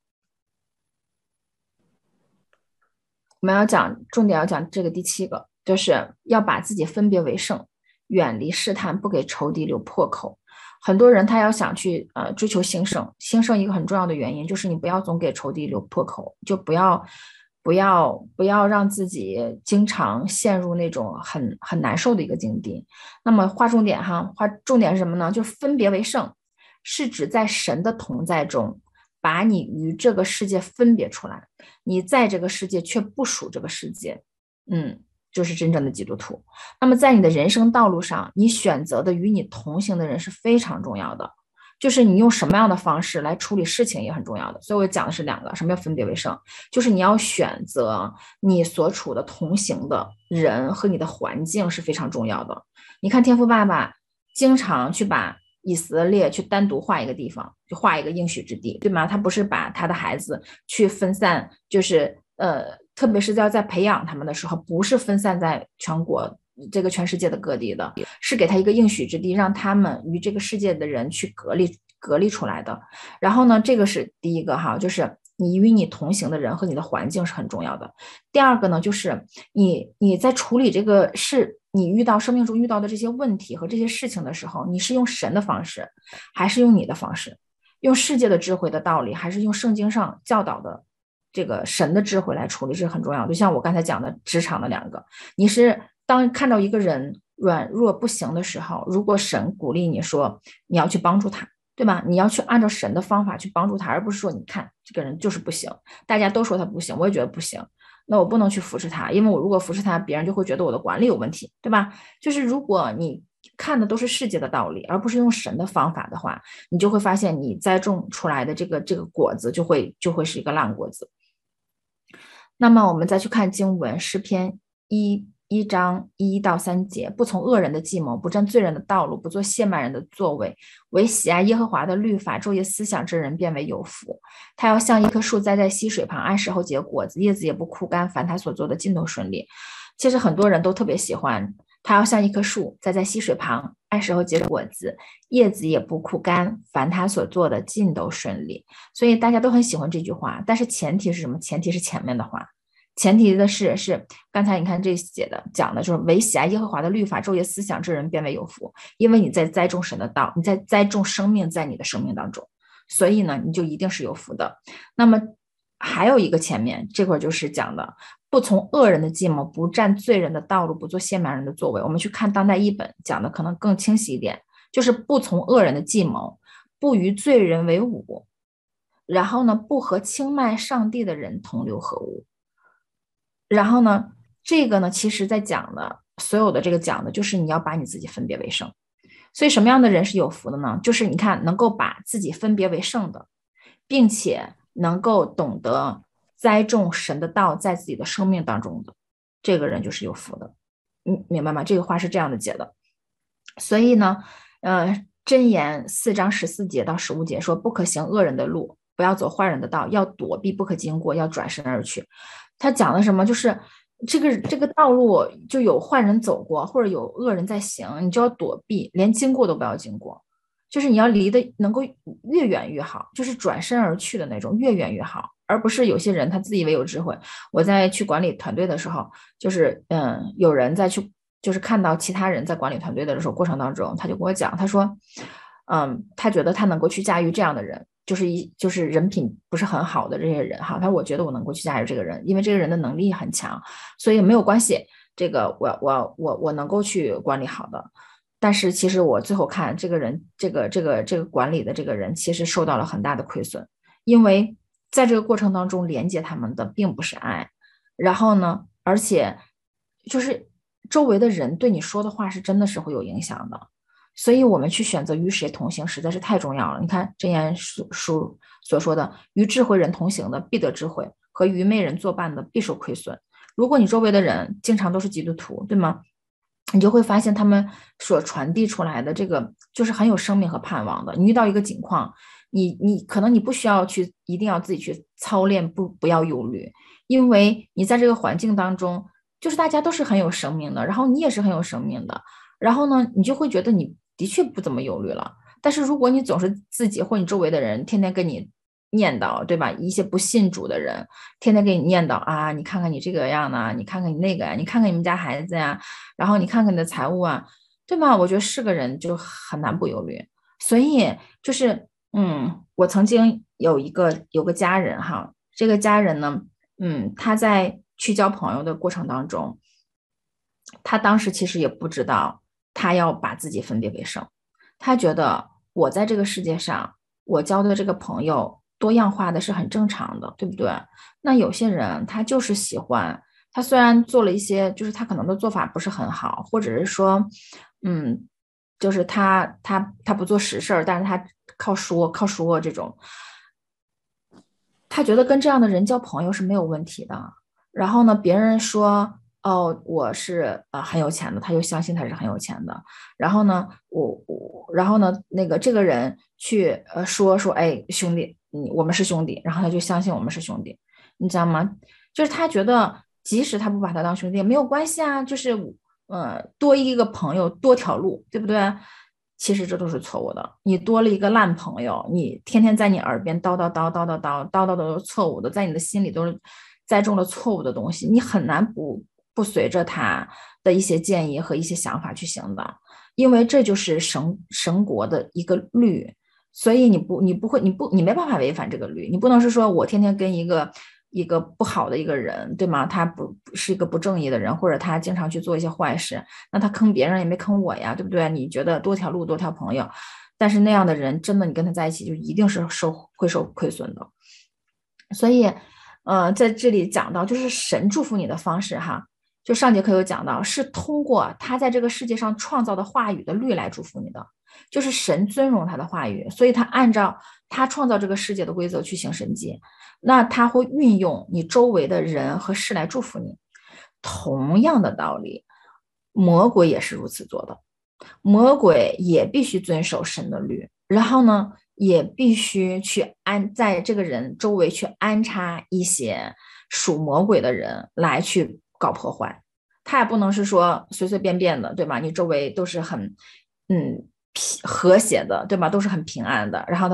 我们要讲重点要讲这个第7个，就是要把自己分别为圣，远离试探，不给仇敌留破口。很多人他要想去追求兴盛，兴盛一个很重要的原因就是你不要总给仇敌留破口，就不要让自己经常陷入那种很难受的一个境地。那么划重点哈，划重点是什么呢？就是分别为圣，是指在神的同在中，把你与这个世界分别出来，你在这个世界却不属这个世界，就是真正的基督徒。那么在你的人生道路上，你选择的与你同行的人是非常重要的，就是你用什么样的方式来处理事情也很重要的。所以我讲的是2个，什么叫分别为圣？就是你要选择你所处的同行的人和你的环境是非常重要的。你看天父爸爸经常去把以色列去单独画一个地方，就画一个应许之地，对吗？他不是把他的孩子去分散，就是特别是要在培养他们的时候，不是分散在全国这个全世界的各地的，是给他一个应许之地，让他们与这个世界的人去隔离出来的。然后呢，这个是第一个哈，就是你与你同行的人和你的环境是很重要的。第二个呢，就是你在处理这个事，你生命中遇到的这些问题和这些事情的时候，你是用神的方式，还是用你的方式？用世界的智慧的道理，还是用圣经上教导的这个神的智慧来处理，这是很重要的。就像我刚才讲的职场的2个，你是当看到一个人软弱不行的时候，如果神鼓励你说你要去帮助他，对吧？你要去按照神的方法去帮助他，而不是说你看这个人就是不行，大家都说他不行，我也觉得不行，那我不能去扶持他，因为我如果扶持他，别人就会觉得我的管理有问题，对吧？就是如果你看的都是世界的道理，而不是用神的方法的话，你就会发现你栽种出来的这个果子就会是一个烂果子。那么我们再去看经文，诗篇1章1到3节，不从恶人的计谋，不占罪人的道路，不做亵慢人的作为，唯喜爱耶和华的律法，昼夜思想之人变为有福。他要像一棵树栽在溪水旁，按时候结果子，叶子也不枯干，凡他所做的尽都顺利。其实很多人都特别喜欢，他要像一棵树栽在溪水旁，按时候结果子，叶子也不枯干，凡他所做的尽都顺利。所以大家都很喜欢这句话，但是前提是什么？前提是前面的话。前提的是刚才你看这写的讲的就是唯喜爱耶和华的律法，昼夜思想之人变为有福，因为你在栽种神的道，你在栽种生命在你的生命当中，所以呢你就一定是有福的。那么还有一个前面这块就是讲的不从恶人的计谋，不占罪人的道路，不做亵慢人的作为。我们去看当代译本讲的可能更清晰一点，就是不从恶人的计谋，不与罪人为伍，然后呢不和轻慢上帝的人同流合污。然后呢，这个呢，其实在讲的所有的这个讲的就是你要把你自己分别为圣。所以什么样的人是有福的呢？就是你看能够把自己分别为圣的，并且能够懂得栽种神的道在自己的生命当中的，这个人就是有福的。明白吗？这个话是这样的解的。所以呢，箴言4章14节到15节说，不可行恶人的路，不要走坏人的道，要躲避，不可经过，要转身而去。他讲的什么？就是这个道路就有坏人走过，或者有恶人在行，你就要躲避，连经过都不要经过，就是你要离得能够越远越好，就是转身而去的那种，越远越好，而不是有些人他自以为有智慧。我在去管理团队的时候，就是有人在去，就是看到其他人在管理团队的时候过程当中，他就跟我讲，他说他觉得他能够去驾驭这样的人，就是人品不是很好的这些人哈，我觉得我能够去驾驭这个人，因为这个人的能力很强，所以没有关系。 这个我能够去管理好的。但是其实我最后看这个人，这个管理的这个人，其实受到了很大的亏损，因为在这个过程当中，连接他们的并不是爱，然后呢，而且就是周围的人对你说的话是真的是会有影响的，所以我们去选择与谁同行实在是太重要了。你看箴言书所说的，与智慧人同行的必得智慧，和愚昧人作伴的必受亏损。如果你周围的人经常都是基督徒，对吗？你就会发现他们所传递出来的这个就是很有生命和盼望的。你遇到一个境况，你可能你不需要去一定要自己去操练，不要忧虑，因为你在这个环境当中，就是大家都是很有生命的，然后你也是很有生命的，然后呢，你就会觉得你的确不怎么忧虑了。但是如果你总是自己或你周围的人天天跟你念叨，对吧？一些不信主的人天天给你念叨啊，你看看你这个样呢，你看看你那个呀，你看看你们家孩子呀，然后你看看你的财务啊，对吗？我觉得是个人就很难不忧虑。所以就是，我曾经有个家人哈，这个家人呢，他在去交朋友的过程当中，他当时其实也不知道他要把自己分别为圣，他觉得我在这个世界上，我交的这个朋友多样化的是很正常的，对不对？那有些人他就是喜欢，他虽然做了一些，就是他可能的做法不是很好，或者是说，嗯，就是他不做实事儿，但是他靠说这种，他觉得跟这样的人交朋友是没有问题的。然后呢，别人说哦，我是很有钱的，他就相信他是很有钱的。然后呢，然后呢，那个这个人去说，哎，兄弟，我们是兄弟，然后他就相信我们是兄弟，你知道吗？就是他觉得即使他不把他当兄弟也没有关系啊，就是多一个朋友多条路，对不对？其实这都是错误的。你多了一个烂朋友，你天天在你耳边叨叨都是错误的，在你的心里都是栽种了错误的东西，你很难不随着他的一些建议和一些想法去行的，因为这就是神国的一个律，所以你没办法违反这个律，你不能是说我天天跟一个不好的一个人，对吗？他不是一个不正义的人，或者他经常去做一些坏事，那他坑别人也没坑我呀，对不对？你觉得多条路多条朋友，但是那样的人真的你跟他在一起就一定是会受亏损的。所以，在这里讲到就是神祝福你的方式哈，就上节课有讲到，是通过他在这个世界上创造的话语的律来祝福你的，就是神尊荣他的话语，所以他按照他创造这个世界的规则去行神迹，那他会运用你周围的人和事来祝福你。同样的道理，魔鬼也是如此做的，魔鬼也必须遵守神的律，然后呢，也必须去在这个人周围去安插一些属魔鬼的人来去搞破坏。他也不能是说随随便便的，对吧？你周围都是很嗯和谐的，对吧？都是很平安的，然后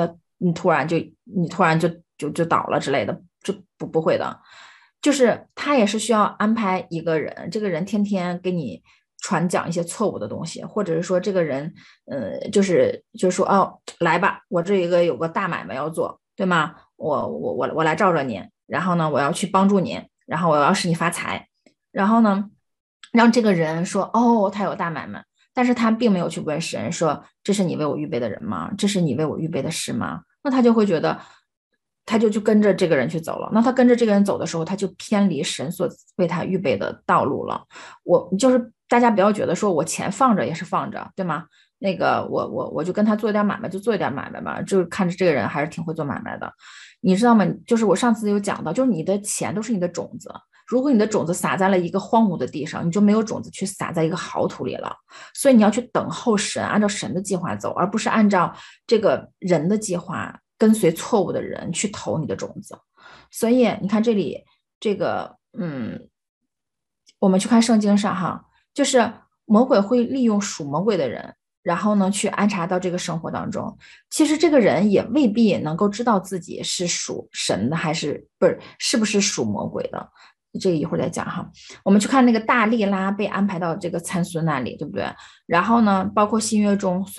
你突然就倒了之类的，就不会的。就是他也是需要安排一个人，这个人天天给你传讲一些错误的东西，或者是说这个人，就是说哦，来吧，我这一个有个大买卖要做，对吗？我来罩着你，然后呢，我要去帮助你，然后我要使你发财，然后呢，让这个人说哦，他有大买卖，但是他并没有去问神说这是你为我预备的人吗？这是你为我预备的事吗？那他就会觉得。他就跟着这个人去走了，那他跟着这个人走的时候，他就偏离神所为他预备的道路了。我就是大家不要觉得说我钱放着也是放着，对吗？那个我就跟他做一点买卖，就做一点买卖吧，就是看着这个人还是挺会做买卖的，你知道吗？就是我上次有讲到，就是你的钱都是你的种子，如果你的种子撒在了一个荒芜的地上，你就没有种子去撒在一个好土里了。所以你要去等候神，按照神的计划走，而不是按照这个人的计划。跟随错误的人去投你的种子，所以你看这里这个，我们去看圣经上哈，就是魔鬼会利用属魔鬼的人，然后呢去安插到这个生活当中。其实这个人也未必能够知道自己是属神的还是不是属魔鬼的。这个一会儿再讲哈。我们去看那个大利拉被安排到这个参孙那里，对不对？然后呢，包括新约中所有的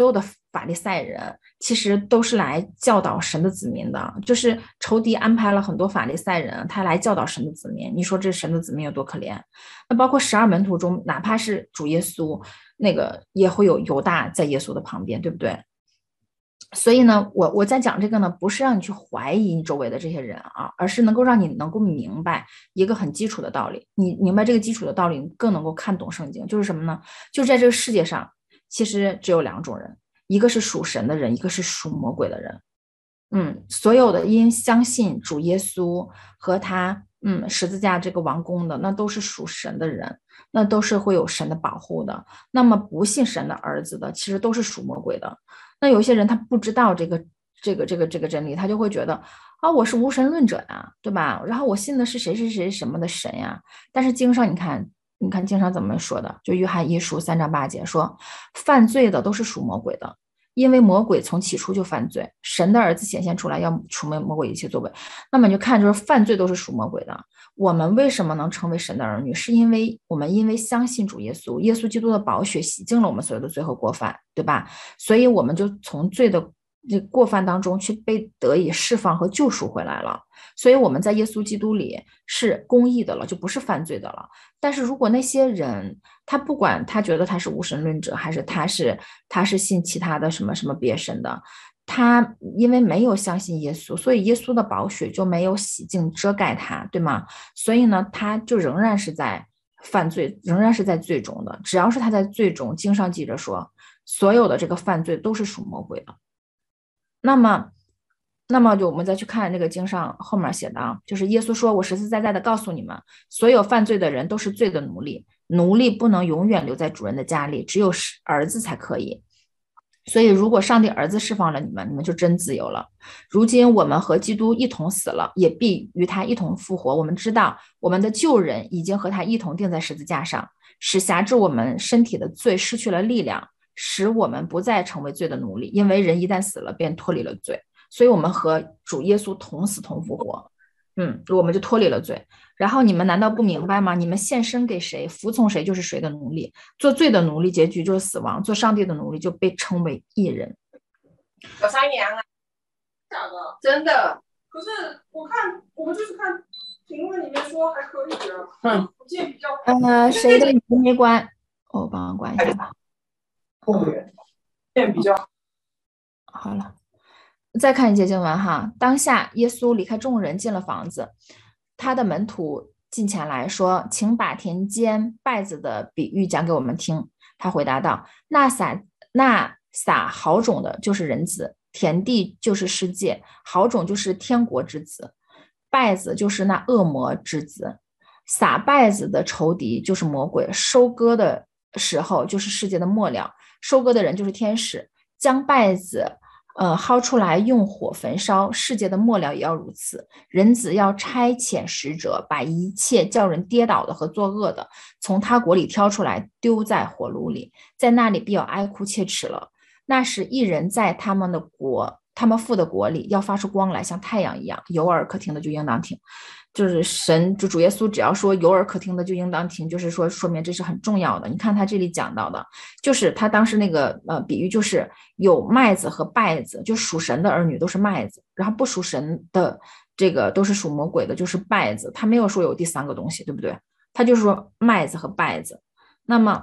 法利赛人其实都是来教导神的子民的，就是仇敌安排了很多法利赛人，他来教导神的子民。你说这神的子民有多可怜？那包括12门徒中，哪怕是主耶稣，那个也会有犹大在耶稣的旁边，对不对？所以呢，我在讲这个呢，不是让你去怀疑你周围的这些人啊，而是能够让你能够明白一个很基础的道理。你明白这个基础的道理，你更能够看懂圣经。就是什么呢？就在这个世界上，其实只有2种人，一个是属神的人，一个是属魔鬼的人。所有的因相信主耶稣和他十字架这个王宫的，那都是属神的人，那都是会有神的保护的。那么不信神的儿子的，其实都是属魔鬼的。那有些人他不知道这个真理，他就会觉得啊，我是无神论者呀，对吧？然后我信的是谁谁谁什么的神呀。但是经上你看经上怎么说的？就约翰1书3章8节说，犯罪的都是属魔鬼的，因为魔鬼从起初就犯罪，神的儿子显现出来要除灭魔鬼一切作为。那么你就看，就是犯罪都是属魔鬼的。我们为什么能成为神的儿女？是因为我们因为相信主耶稣，耶稣基督的宝血洗净了我们所有的罪和过犯，对吧？所以我们就从罪的这过犯当中去被得以释放和救赎回来了。所以我们在耶稣基督里是公义的了，就不是犯罪的了。但是如果那些人他不管他觉得他是无神论者，还是他是信其他的什么什么别神的，他因为没有相信耶稣，所以耶稣的宝血就没有洗净遮盖他，对吗？所以呢，他就仍然是在犯罪，仍然是在罪中的。只要是他在罪中，经上记着说，所有的这个犯罪都是属魔鬼的。那么就我们再去看那个经上后面写的啊，就是耶稣说，我实实在在的告诉你们，所有犯罪的人都是罪的奴隶，奴隶不能永远留在主人的家里，只有儿子才可以。所以如果上帝儿子释放了你们，你们就真自由了。如今我们和基督一同死了，也必与他一同复活。我们知道我们的旧人已经和他一同钉在十字架上，使辖制我们身体的罪失去了力量，使我们不再成为罪的奴隶。因为人一旦死了，便脱离了罪，所以我们和主耶稣同死同复活。我们就脱离了罪。然后你们难道不明白吗？你们献身给谁，服从谁就是谁的奴隶。做罪的奴隶，结局就是死亡；做上帝的奴隶，就被称为义人。 小三娘啊，假的，真的。可是我们就是看评论里面说还可以啊。我记得比较。 谁的鱼没关？我帮我关一下吧。 后面比较好了。再看一节经文哈，当下耶稣离开众人进了房子，他的门徒近前来说，请把田间稗子的比喻讲给我们听。他回答道，那撒好种的就是人子，田地就是世界，好种就是天国之子，稗子就是那恶魔之子。撒稗子的仇敌就是魔鬼，收割的时候就是世界的末了，收割的人就是天使，将稗子薅出来用火焚烧，世界的末了也要如此。人子要差遣使者，把一切叫人跌倒的和作恶的，从他国里挑出来，丢在火炉里，在那里必要哀哭切齿了。那时一人在他们父的国里，要发出光来，像太阳一样，有耳可听的就应当听。就是神，就主耶稣只要说有耳可听的就应当听，就是说明这是很重要的。你看他这里讲到的，就是他当时那个比喻，就是有麦子和稗子，就属神的儿女都是麦子，然后不属神的这个都是属魔鬼的，就是稗子。他没有说有第三个东西，对不对？他就是说麦子和稗子。那么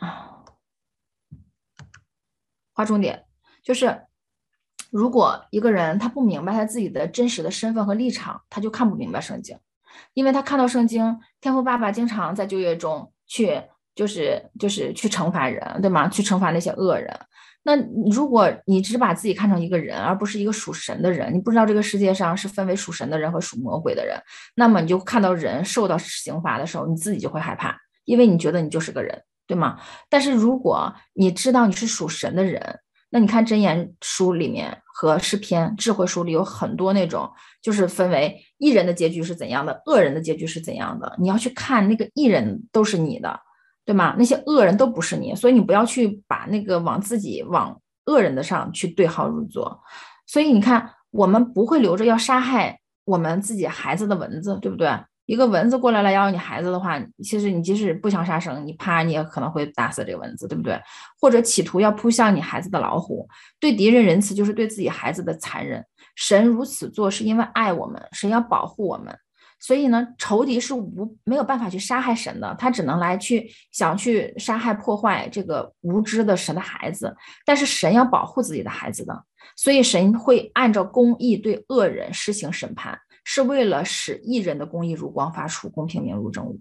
划重点就是，如果一个人他不明白他自己的真实的身份和立场，他就看不明白圣经。因为他看到圣经，天父爸爸经常在旧约中去就是去惩罚人，对吗？去惩罚那些恶人。那如果你只把自己看成一个人，而不是一个属神的人，你不知道这个世界上是分为属神的人和属魔鬼的人，那么你就看到人受到刑罚的时候，你自己就会害怕，因为你觉得你就是个人，对吗？但是如果你知道你是属神的人，那你看箴言书里面和诗篇智慧书里有很多那种，就是分为义人的结局是怎样的，恶人的结局是怎样的。你要去看那个义人都是你的，对吗？那些恶人都不是你，所以你不要去把那个往恶人的上去对号入座。所以你看，我们不会留着要杀害我们自己孩子的蚊子，对不对？ 一个蚊子过来了要你孩子的话，其实你即使不想杀生，你啪你也可能会打死这个蚊子，对不对？或者企图要扑向你孩子的老虎，对敌人仁慈就是对自己孩子的残忍。神如此做是因为爱我们，神要保护我们。所以呢，仇敌是没有办法去杀害神的，他只能来想去杀害破坏这个无知的神的孩子，但是神要保护自己的孩子的，所以神会按照公义对恶人施行审判，是为了使义人的公义如光发出，公平明如正午。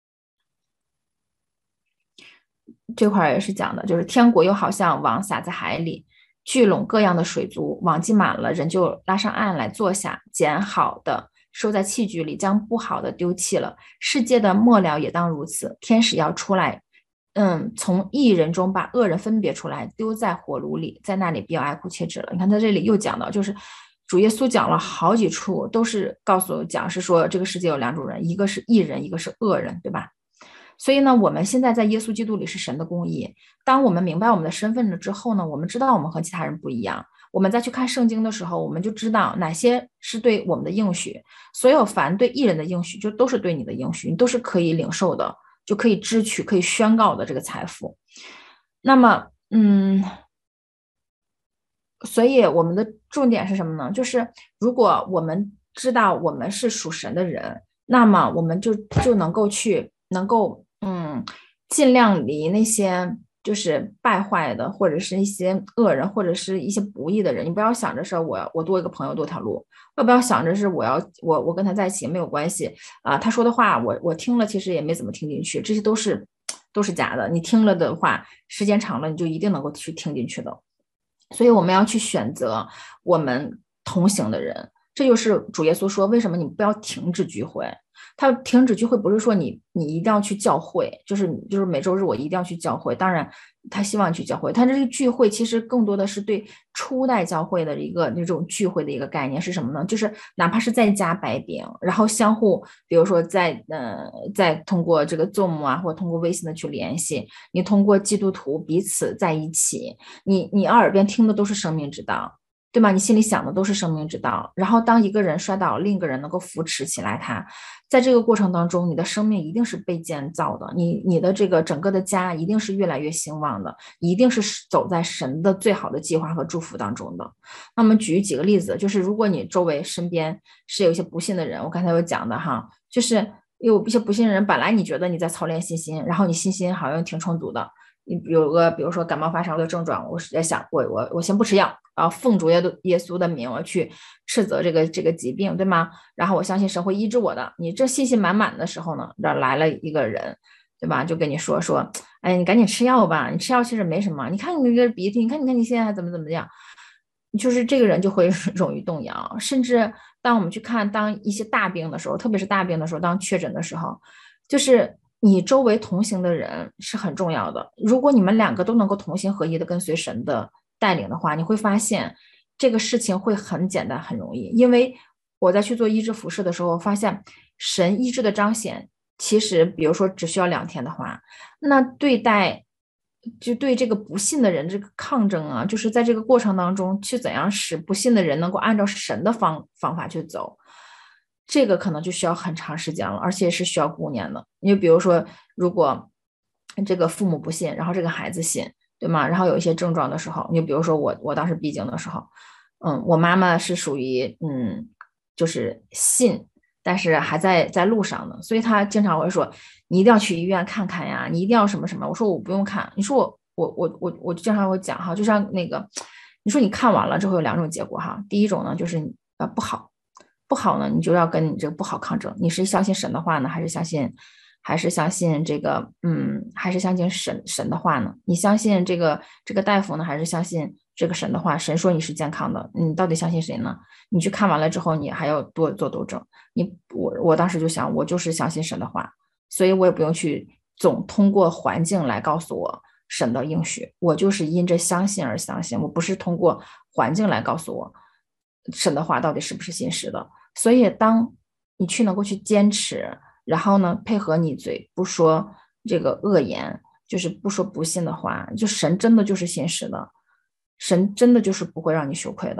这块也是讲的，就是天国又好像网撒在海里，聚拢各样的水族，网积满了，人就拉上岸来坐下，捡好的收在器具里，将不好的丢弃了。世界的末了也当如此，天使要出来，从义人中把恶人分别出来，丢在火炉里，在那里必要哀哭切齿了。你看他这里又讲到，就是主耶稣讲了好几处，都是讲是说这个世界有两种人，一个是义人，一个是恶人，对吧？所以呢，我们现在在耶稣基督里是神的公义。当我们明白我们的身份了之后呢，我们知道我们和其他人不一样。我们再去看圣经的时候，我们就知道哪些是对我们的应许。所有凡对义人的应许，就都是对你的应许，你都是可以领受的，就可以支取、可以宣告的这个财富。那么，所以我们的重点是什么呢？就是如果我们知道我们是属神的人，那么我们就能够尽量离那些就是败坏的，或者是一些恶人，或者是一些不义的人。你不要想着说我多一个朋友多条路，不要想着是我跟他在一起没有关系啊，他说的话我听了其实也没怎么听进去，这些都是假的。你听了的话，时间长了你就一定能够去听进去的。所以我们要去选择我们同行的人，这就是主耶稣说为什么你不要停止聚会。他停止聚会不是说你一定要去教会，就是每周日我一定要去教会，当然他希望去教会，他这个聚会其实更多的是对初代教会的一个那种聚会的一个概念是什么呢？就是哪怕是在家摆饼，然后相互比如说再通过这个 Zoom 啊，或者通过微信的去联系，你通过基督徒彼此在一起，你耳边听的都是生命之道，对吗？你心里想的都是生命之道，然后当一个人摔倒，另一个人能够扶持起来他，在这个过程当中，你的生命一定是被建造的，你的这个整个的家一定是越来越兴旺的，一定是走在神的最好的计划和祝福当中的。那么举几个例子，就是如果你周围身边是有一些不信的人，我刚才有讲的哈，就是有一些不信的人，本来你觉得你在操练信心，然后你信心好像挺充足的，你有个比如说感冒发烧的症状，我是在想我先不吃药，然后奉主耶稣的名我去斥责这个疾病，对吗？然后我相信神会医治我的。你这信心满满的时候呢，这来了一个人，对吧？就跟你说，哎，你赶紧吃药吧，你吃药其实没什么，你看你这个鼻涕，你看你现在还怎么样，就是这个人就会容易动摇。甚至当我们去看当一些大病的时候，特别是大病的时候，当确诊的时候，就是你周围同行的人是很重要的。如果你们两个都能够同心合一的跟随神的带领的话，你会发现这个事情会很简单很容易。因为我在去做医治服饰的时候，发现神医治的彰显其实比如说只需要2天的话，那对这个不信的人这个抗争啊，就是在这个过程当中去怎样使不信的人能够按照神的方法去走，这个可能就需要很长时间了，而且是需要顾念的。你就比如说如果这个父母不信，然后这个孩子信，对吗？然后有一些症状的时候，你就比如说我当时闭经的时候，我妈妈是属于就是信，但是还在路上呢，所以她经常会说你一定要去医院看看呀，你一定要什么什么。我说我不用看，你说我经常会讲哈，就像那个你说你看完了之后有2种结果哈，第一种呢就是不好呢，你就要跟你这个不好抗争，你是相信神的话呢，还是相信这个还是相信神的话呢？你相信这个大夫呢，还是相信这个神的话？神说你是健康的，你到底相信谁呢？你去看完了之后，你还要多做斗争。我当时就想，我就是相信神的话，所以我也不用去总通过环境来告诉我神的应许，我就是因着相信而相信，我不是通过环境来告诉我神的话到底是不是信实的。所以当你能够去坚持，然后呢配合你嘴不说这个恶言，就是不说不信的话，就神真的就是信实的，神真的就是不会让你羞愧的。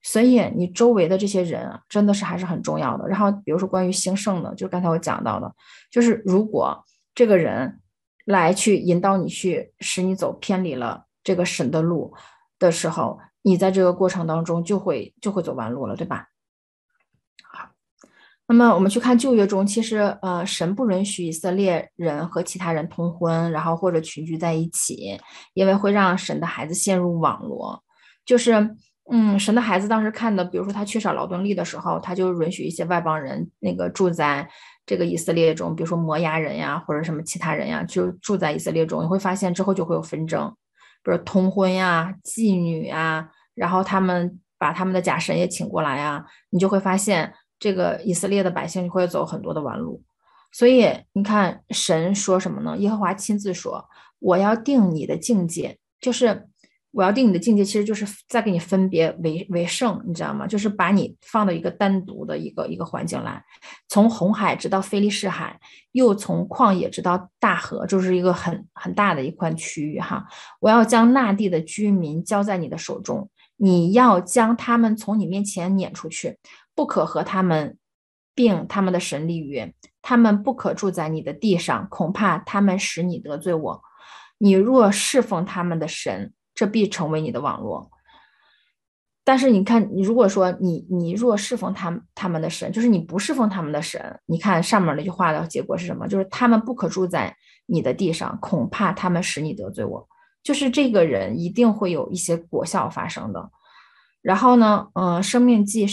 所以你周围的这些人啊，真的是还是很重要的。然后比如说关于兴盛的，就刚才我讲到的，就是如果这个人来去引导你去使你走偏离了这个神的路的时候，你在这个过程当中就会走弯路了，对吧？好，那么我们去看旧约中，其实神不允许以色列人和其他人通婚，然后或者群居在一起，因为会让神的孩子陷入网罗。就是神的孩子当时看的，比如说他缺少劳动力的时候，他就允许一些外邦人那个住在这个以色列中，比如说摩押人呀，或者什么其他人呀，就住在以色列中。你会发现之后就会有纷争，比如通婚呀、妓女呀，然后他们把他们的假神也请过来呀，你就会发现这个以色列的百姓就会走很多的弯路。所以你看，神说什么呢？耶和华亲自说：“我要定你的境界，就是我要定你的境界，其实就是在给你分别为圣，你知道吗？就是把你放到一个单独的一个环境来，从红海直到非利士海，又从旷野直到大河，就是一个很大的一块区域哈。我要将那地的居民交在你的手中，你要将他们从你面前撵出去，不可和他们并他们的神立约，他们不可住在你的地上，恐怕他们使你得罪我。你若侍奉他们的神，这必成为你的网络。但是你看，你如果说你若侍奉他们的神，就是你不侍奉他们的神，你看上面那句话的结果是什么？就是他们不可住在你的地上，恐怕他们使你得罪我。就是这个人一定会有一些果效发生的。然后呢，申命记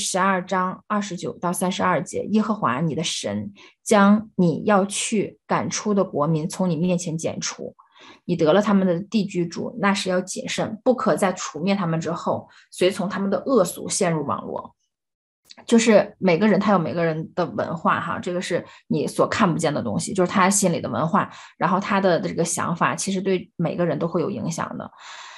12章29到32节，耶和华你的神将你要去赶出的国民从你面前剪除。你得了他们的地居住，那是要谨慎，不可在除灭他们之后，随从他们的恶俗陷入网络。就是每个人他有每个人的文化哈，这个是你所看不见的东西，就是他心里的文化，然后他的这个想法，其实对每个人都会有影响的。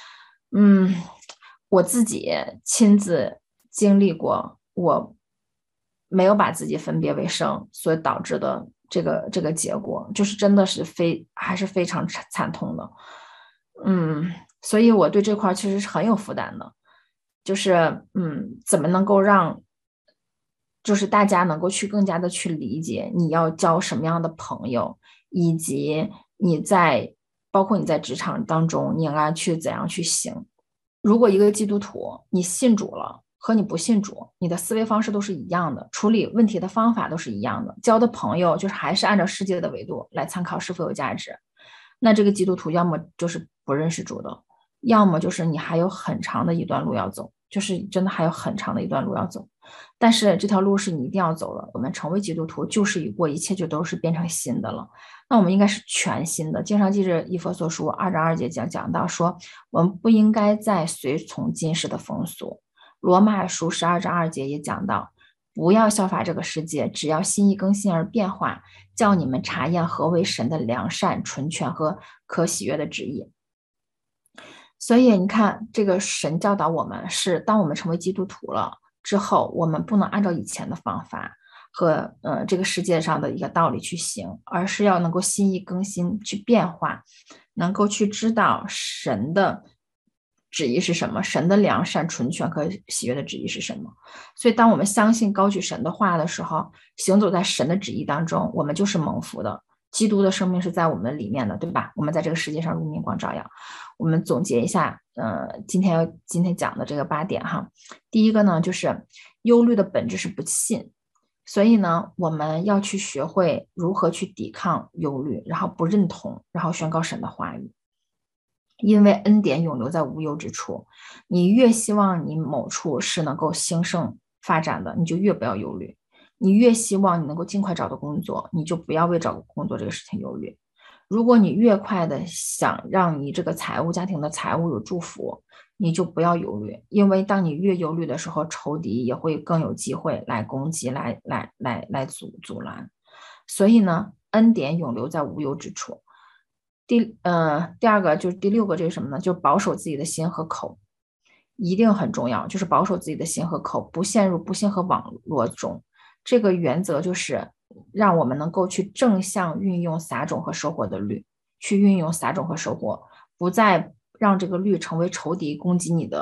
我自己亲自经历过，我没有把自己分别为圣所导致的这个结果，就是真的是还是非常惨痛的。所以我对这块其实是很有负担的，就是怎么能够让就是大家能够去更加的去理解你要交什么样的朋友，以及包括你在职场当中你应该去怎样去行。如果一个基督徒你信主了和你不信主，你的思维方式都是一样的，处理问题的方法都是一样的，交的朋友就是还是按照世界的维度来参考是否有价值，那这个基督徒要么就是不认识主的，要么就是你还有很长的一段路要走，就是真的还有很长的一段路要走。但是这条路是你一定要走的。我们成为基督徒就是一过，一切就都是变成新的了。那我们应该是全新的。经常记着以弗所书2章2节讲到说，我们不应该再随从今世的风俗。罗马书12章2节也讲到，不要效法这个世界，只要心意更新而变化，叫你们查验何为神的良善、纯全和可喜悦的旨意。所以你看，这个神教导我们是，当我们成为基督徒了之后，我们不能按照以前的方法和这个世界上的一个道理去行，而是要能够心意更新去变化，能够去知道神的旨意是什么，神的良善、纯全和喜悦的旨意是什么。所以当我们相信高举神的话的时候，行走在神的旨意当中，我们就是蒙福的。基督的生命是在我们里面的，对吧？我们在这个世界上如明光照耀。我们总结一下，今天讲的这个8点哈。第一个呢，就是忧虑的本质是不信，所以呢，我们要去学会如何去抵抗忧虑，然后不认同，然后宣告神的话语。因为恩典永留在无忧之处，你越希望你某处是能够兴盛发展的，你就越不要忧虑。你越希望你能够尽快找到工作，你就不要为找工作这个事情忧虑。如果你越快的想让你这个家庭的财务有祝福，你就不要忧虑，因为当你越忧虑的时候，仇敌也会更有机会来攻击，来阻拦。所以呢，恩典永留在无忧之处。第二个就是第6个，这是什么呢？就是保守自己的心和口，一定很重要，就是保守自己的心和口，不陷入不信和网络中。这个原则就是让我们能够去正向运用撒种和收获的律，去运用撒种和收获，不再让这个律成为仇敌攻击你的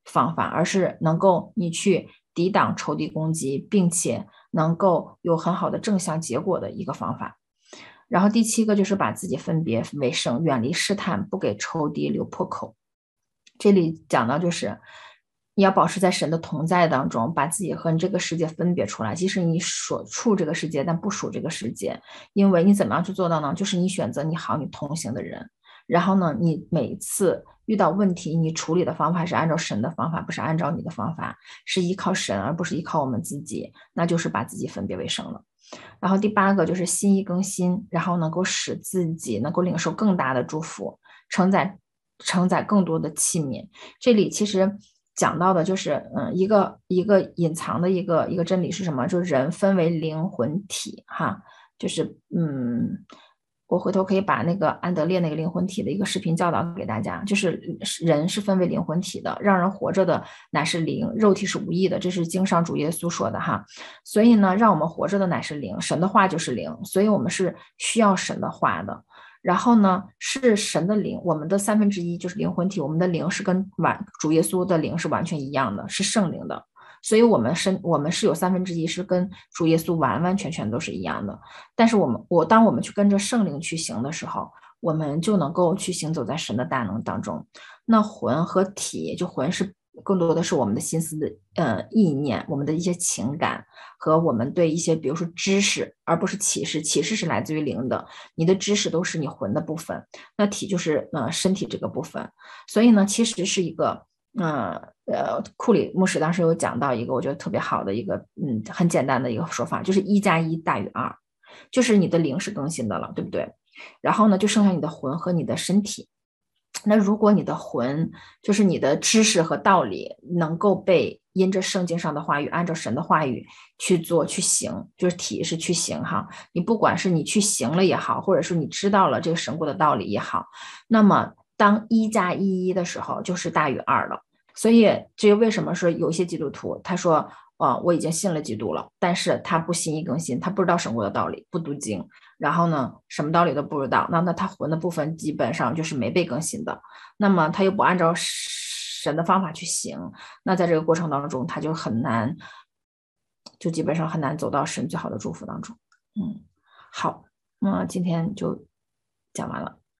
方法，而是能够你去抵挡仇敌攻击，并且能够有很好的正向结果的一个方法。然后第7个就是把自己分别为圣，远离试探，不给仇敌留破口。这里讲到就是你要保持在神的同在当中，把自己和这个世界分别出来。即使你所处这个世界，但不属这个世界。因为你怎么样去做到呢？就是你选择你好你同行的人，然后呢，你每一次遇到问题，你处理的方法是按照神的方法，不是按照你的方法，是依靠神，而不是依靠我们自己，那就是把自己分别为圣了。然后第8个就是心意更新，然后能够使自己能够领受更大的祝福，承载更多的器皿。这里其实讲到的就是一个隐藏的一个真理是什么？就是人分为灵魂体哈，就是我回头可以把那个安德烈那个灵魂体的一个视频教导给大家，就是人是分为灵魂体的，让人活着的乃是灵，肉体是无益的，这是经上主耶稣说的哈。所以呢，让我们活着的乃是灵，神的话就是灵，所以我们是需要神的话的。然后呢，是神的灵，我们的1/3就是灵魂体，我们的灵是跟主耶稣的灵是完全一样的，是圣灵的。所以我们是有1/3是跟主耶稣完完全全都是一样的。但是当我们去跟着圣灵去行的时候，我们就能够去行走在神的大能当中。那魂和体，就魂是更多的是我们的心思的意念，我们的一些情感和我们对一些比如说知识，而不是启示。启示是来自于灵的，你的知识都是你魂的部分，那体就是身体这个部分。所以呢，其实是一个库里牧师当时有讲到一个我觉得特别好的一个很简单的一个说法，就是1+1大于2，就是你的灵是更新的了，对不对？然后呢，就剩下你的魂和你的身体。那如果你的魂就是你的知识和道理能够被因着圣经上的话语，按照神的话语去做去行，就是体是去行哈。你不管是你去行了也好，或者是你知道了这个神国的道理也好，那么当1+1的时候就是大于2了。所以这为什么说有些基督徒他说我已经信了基督了，但是他不心意更新，他不知道神国的道理，不读经，然后呢什么道理都不知道，那他魂的部分基本上就是没被更新的，那么他又不按照神的方法去行，那在这个过程当中他就很难，就基本上很难走到神最好的祝福当中。好，那今天就讲完了。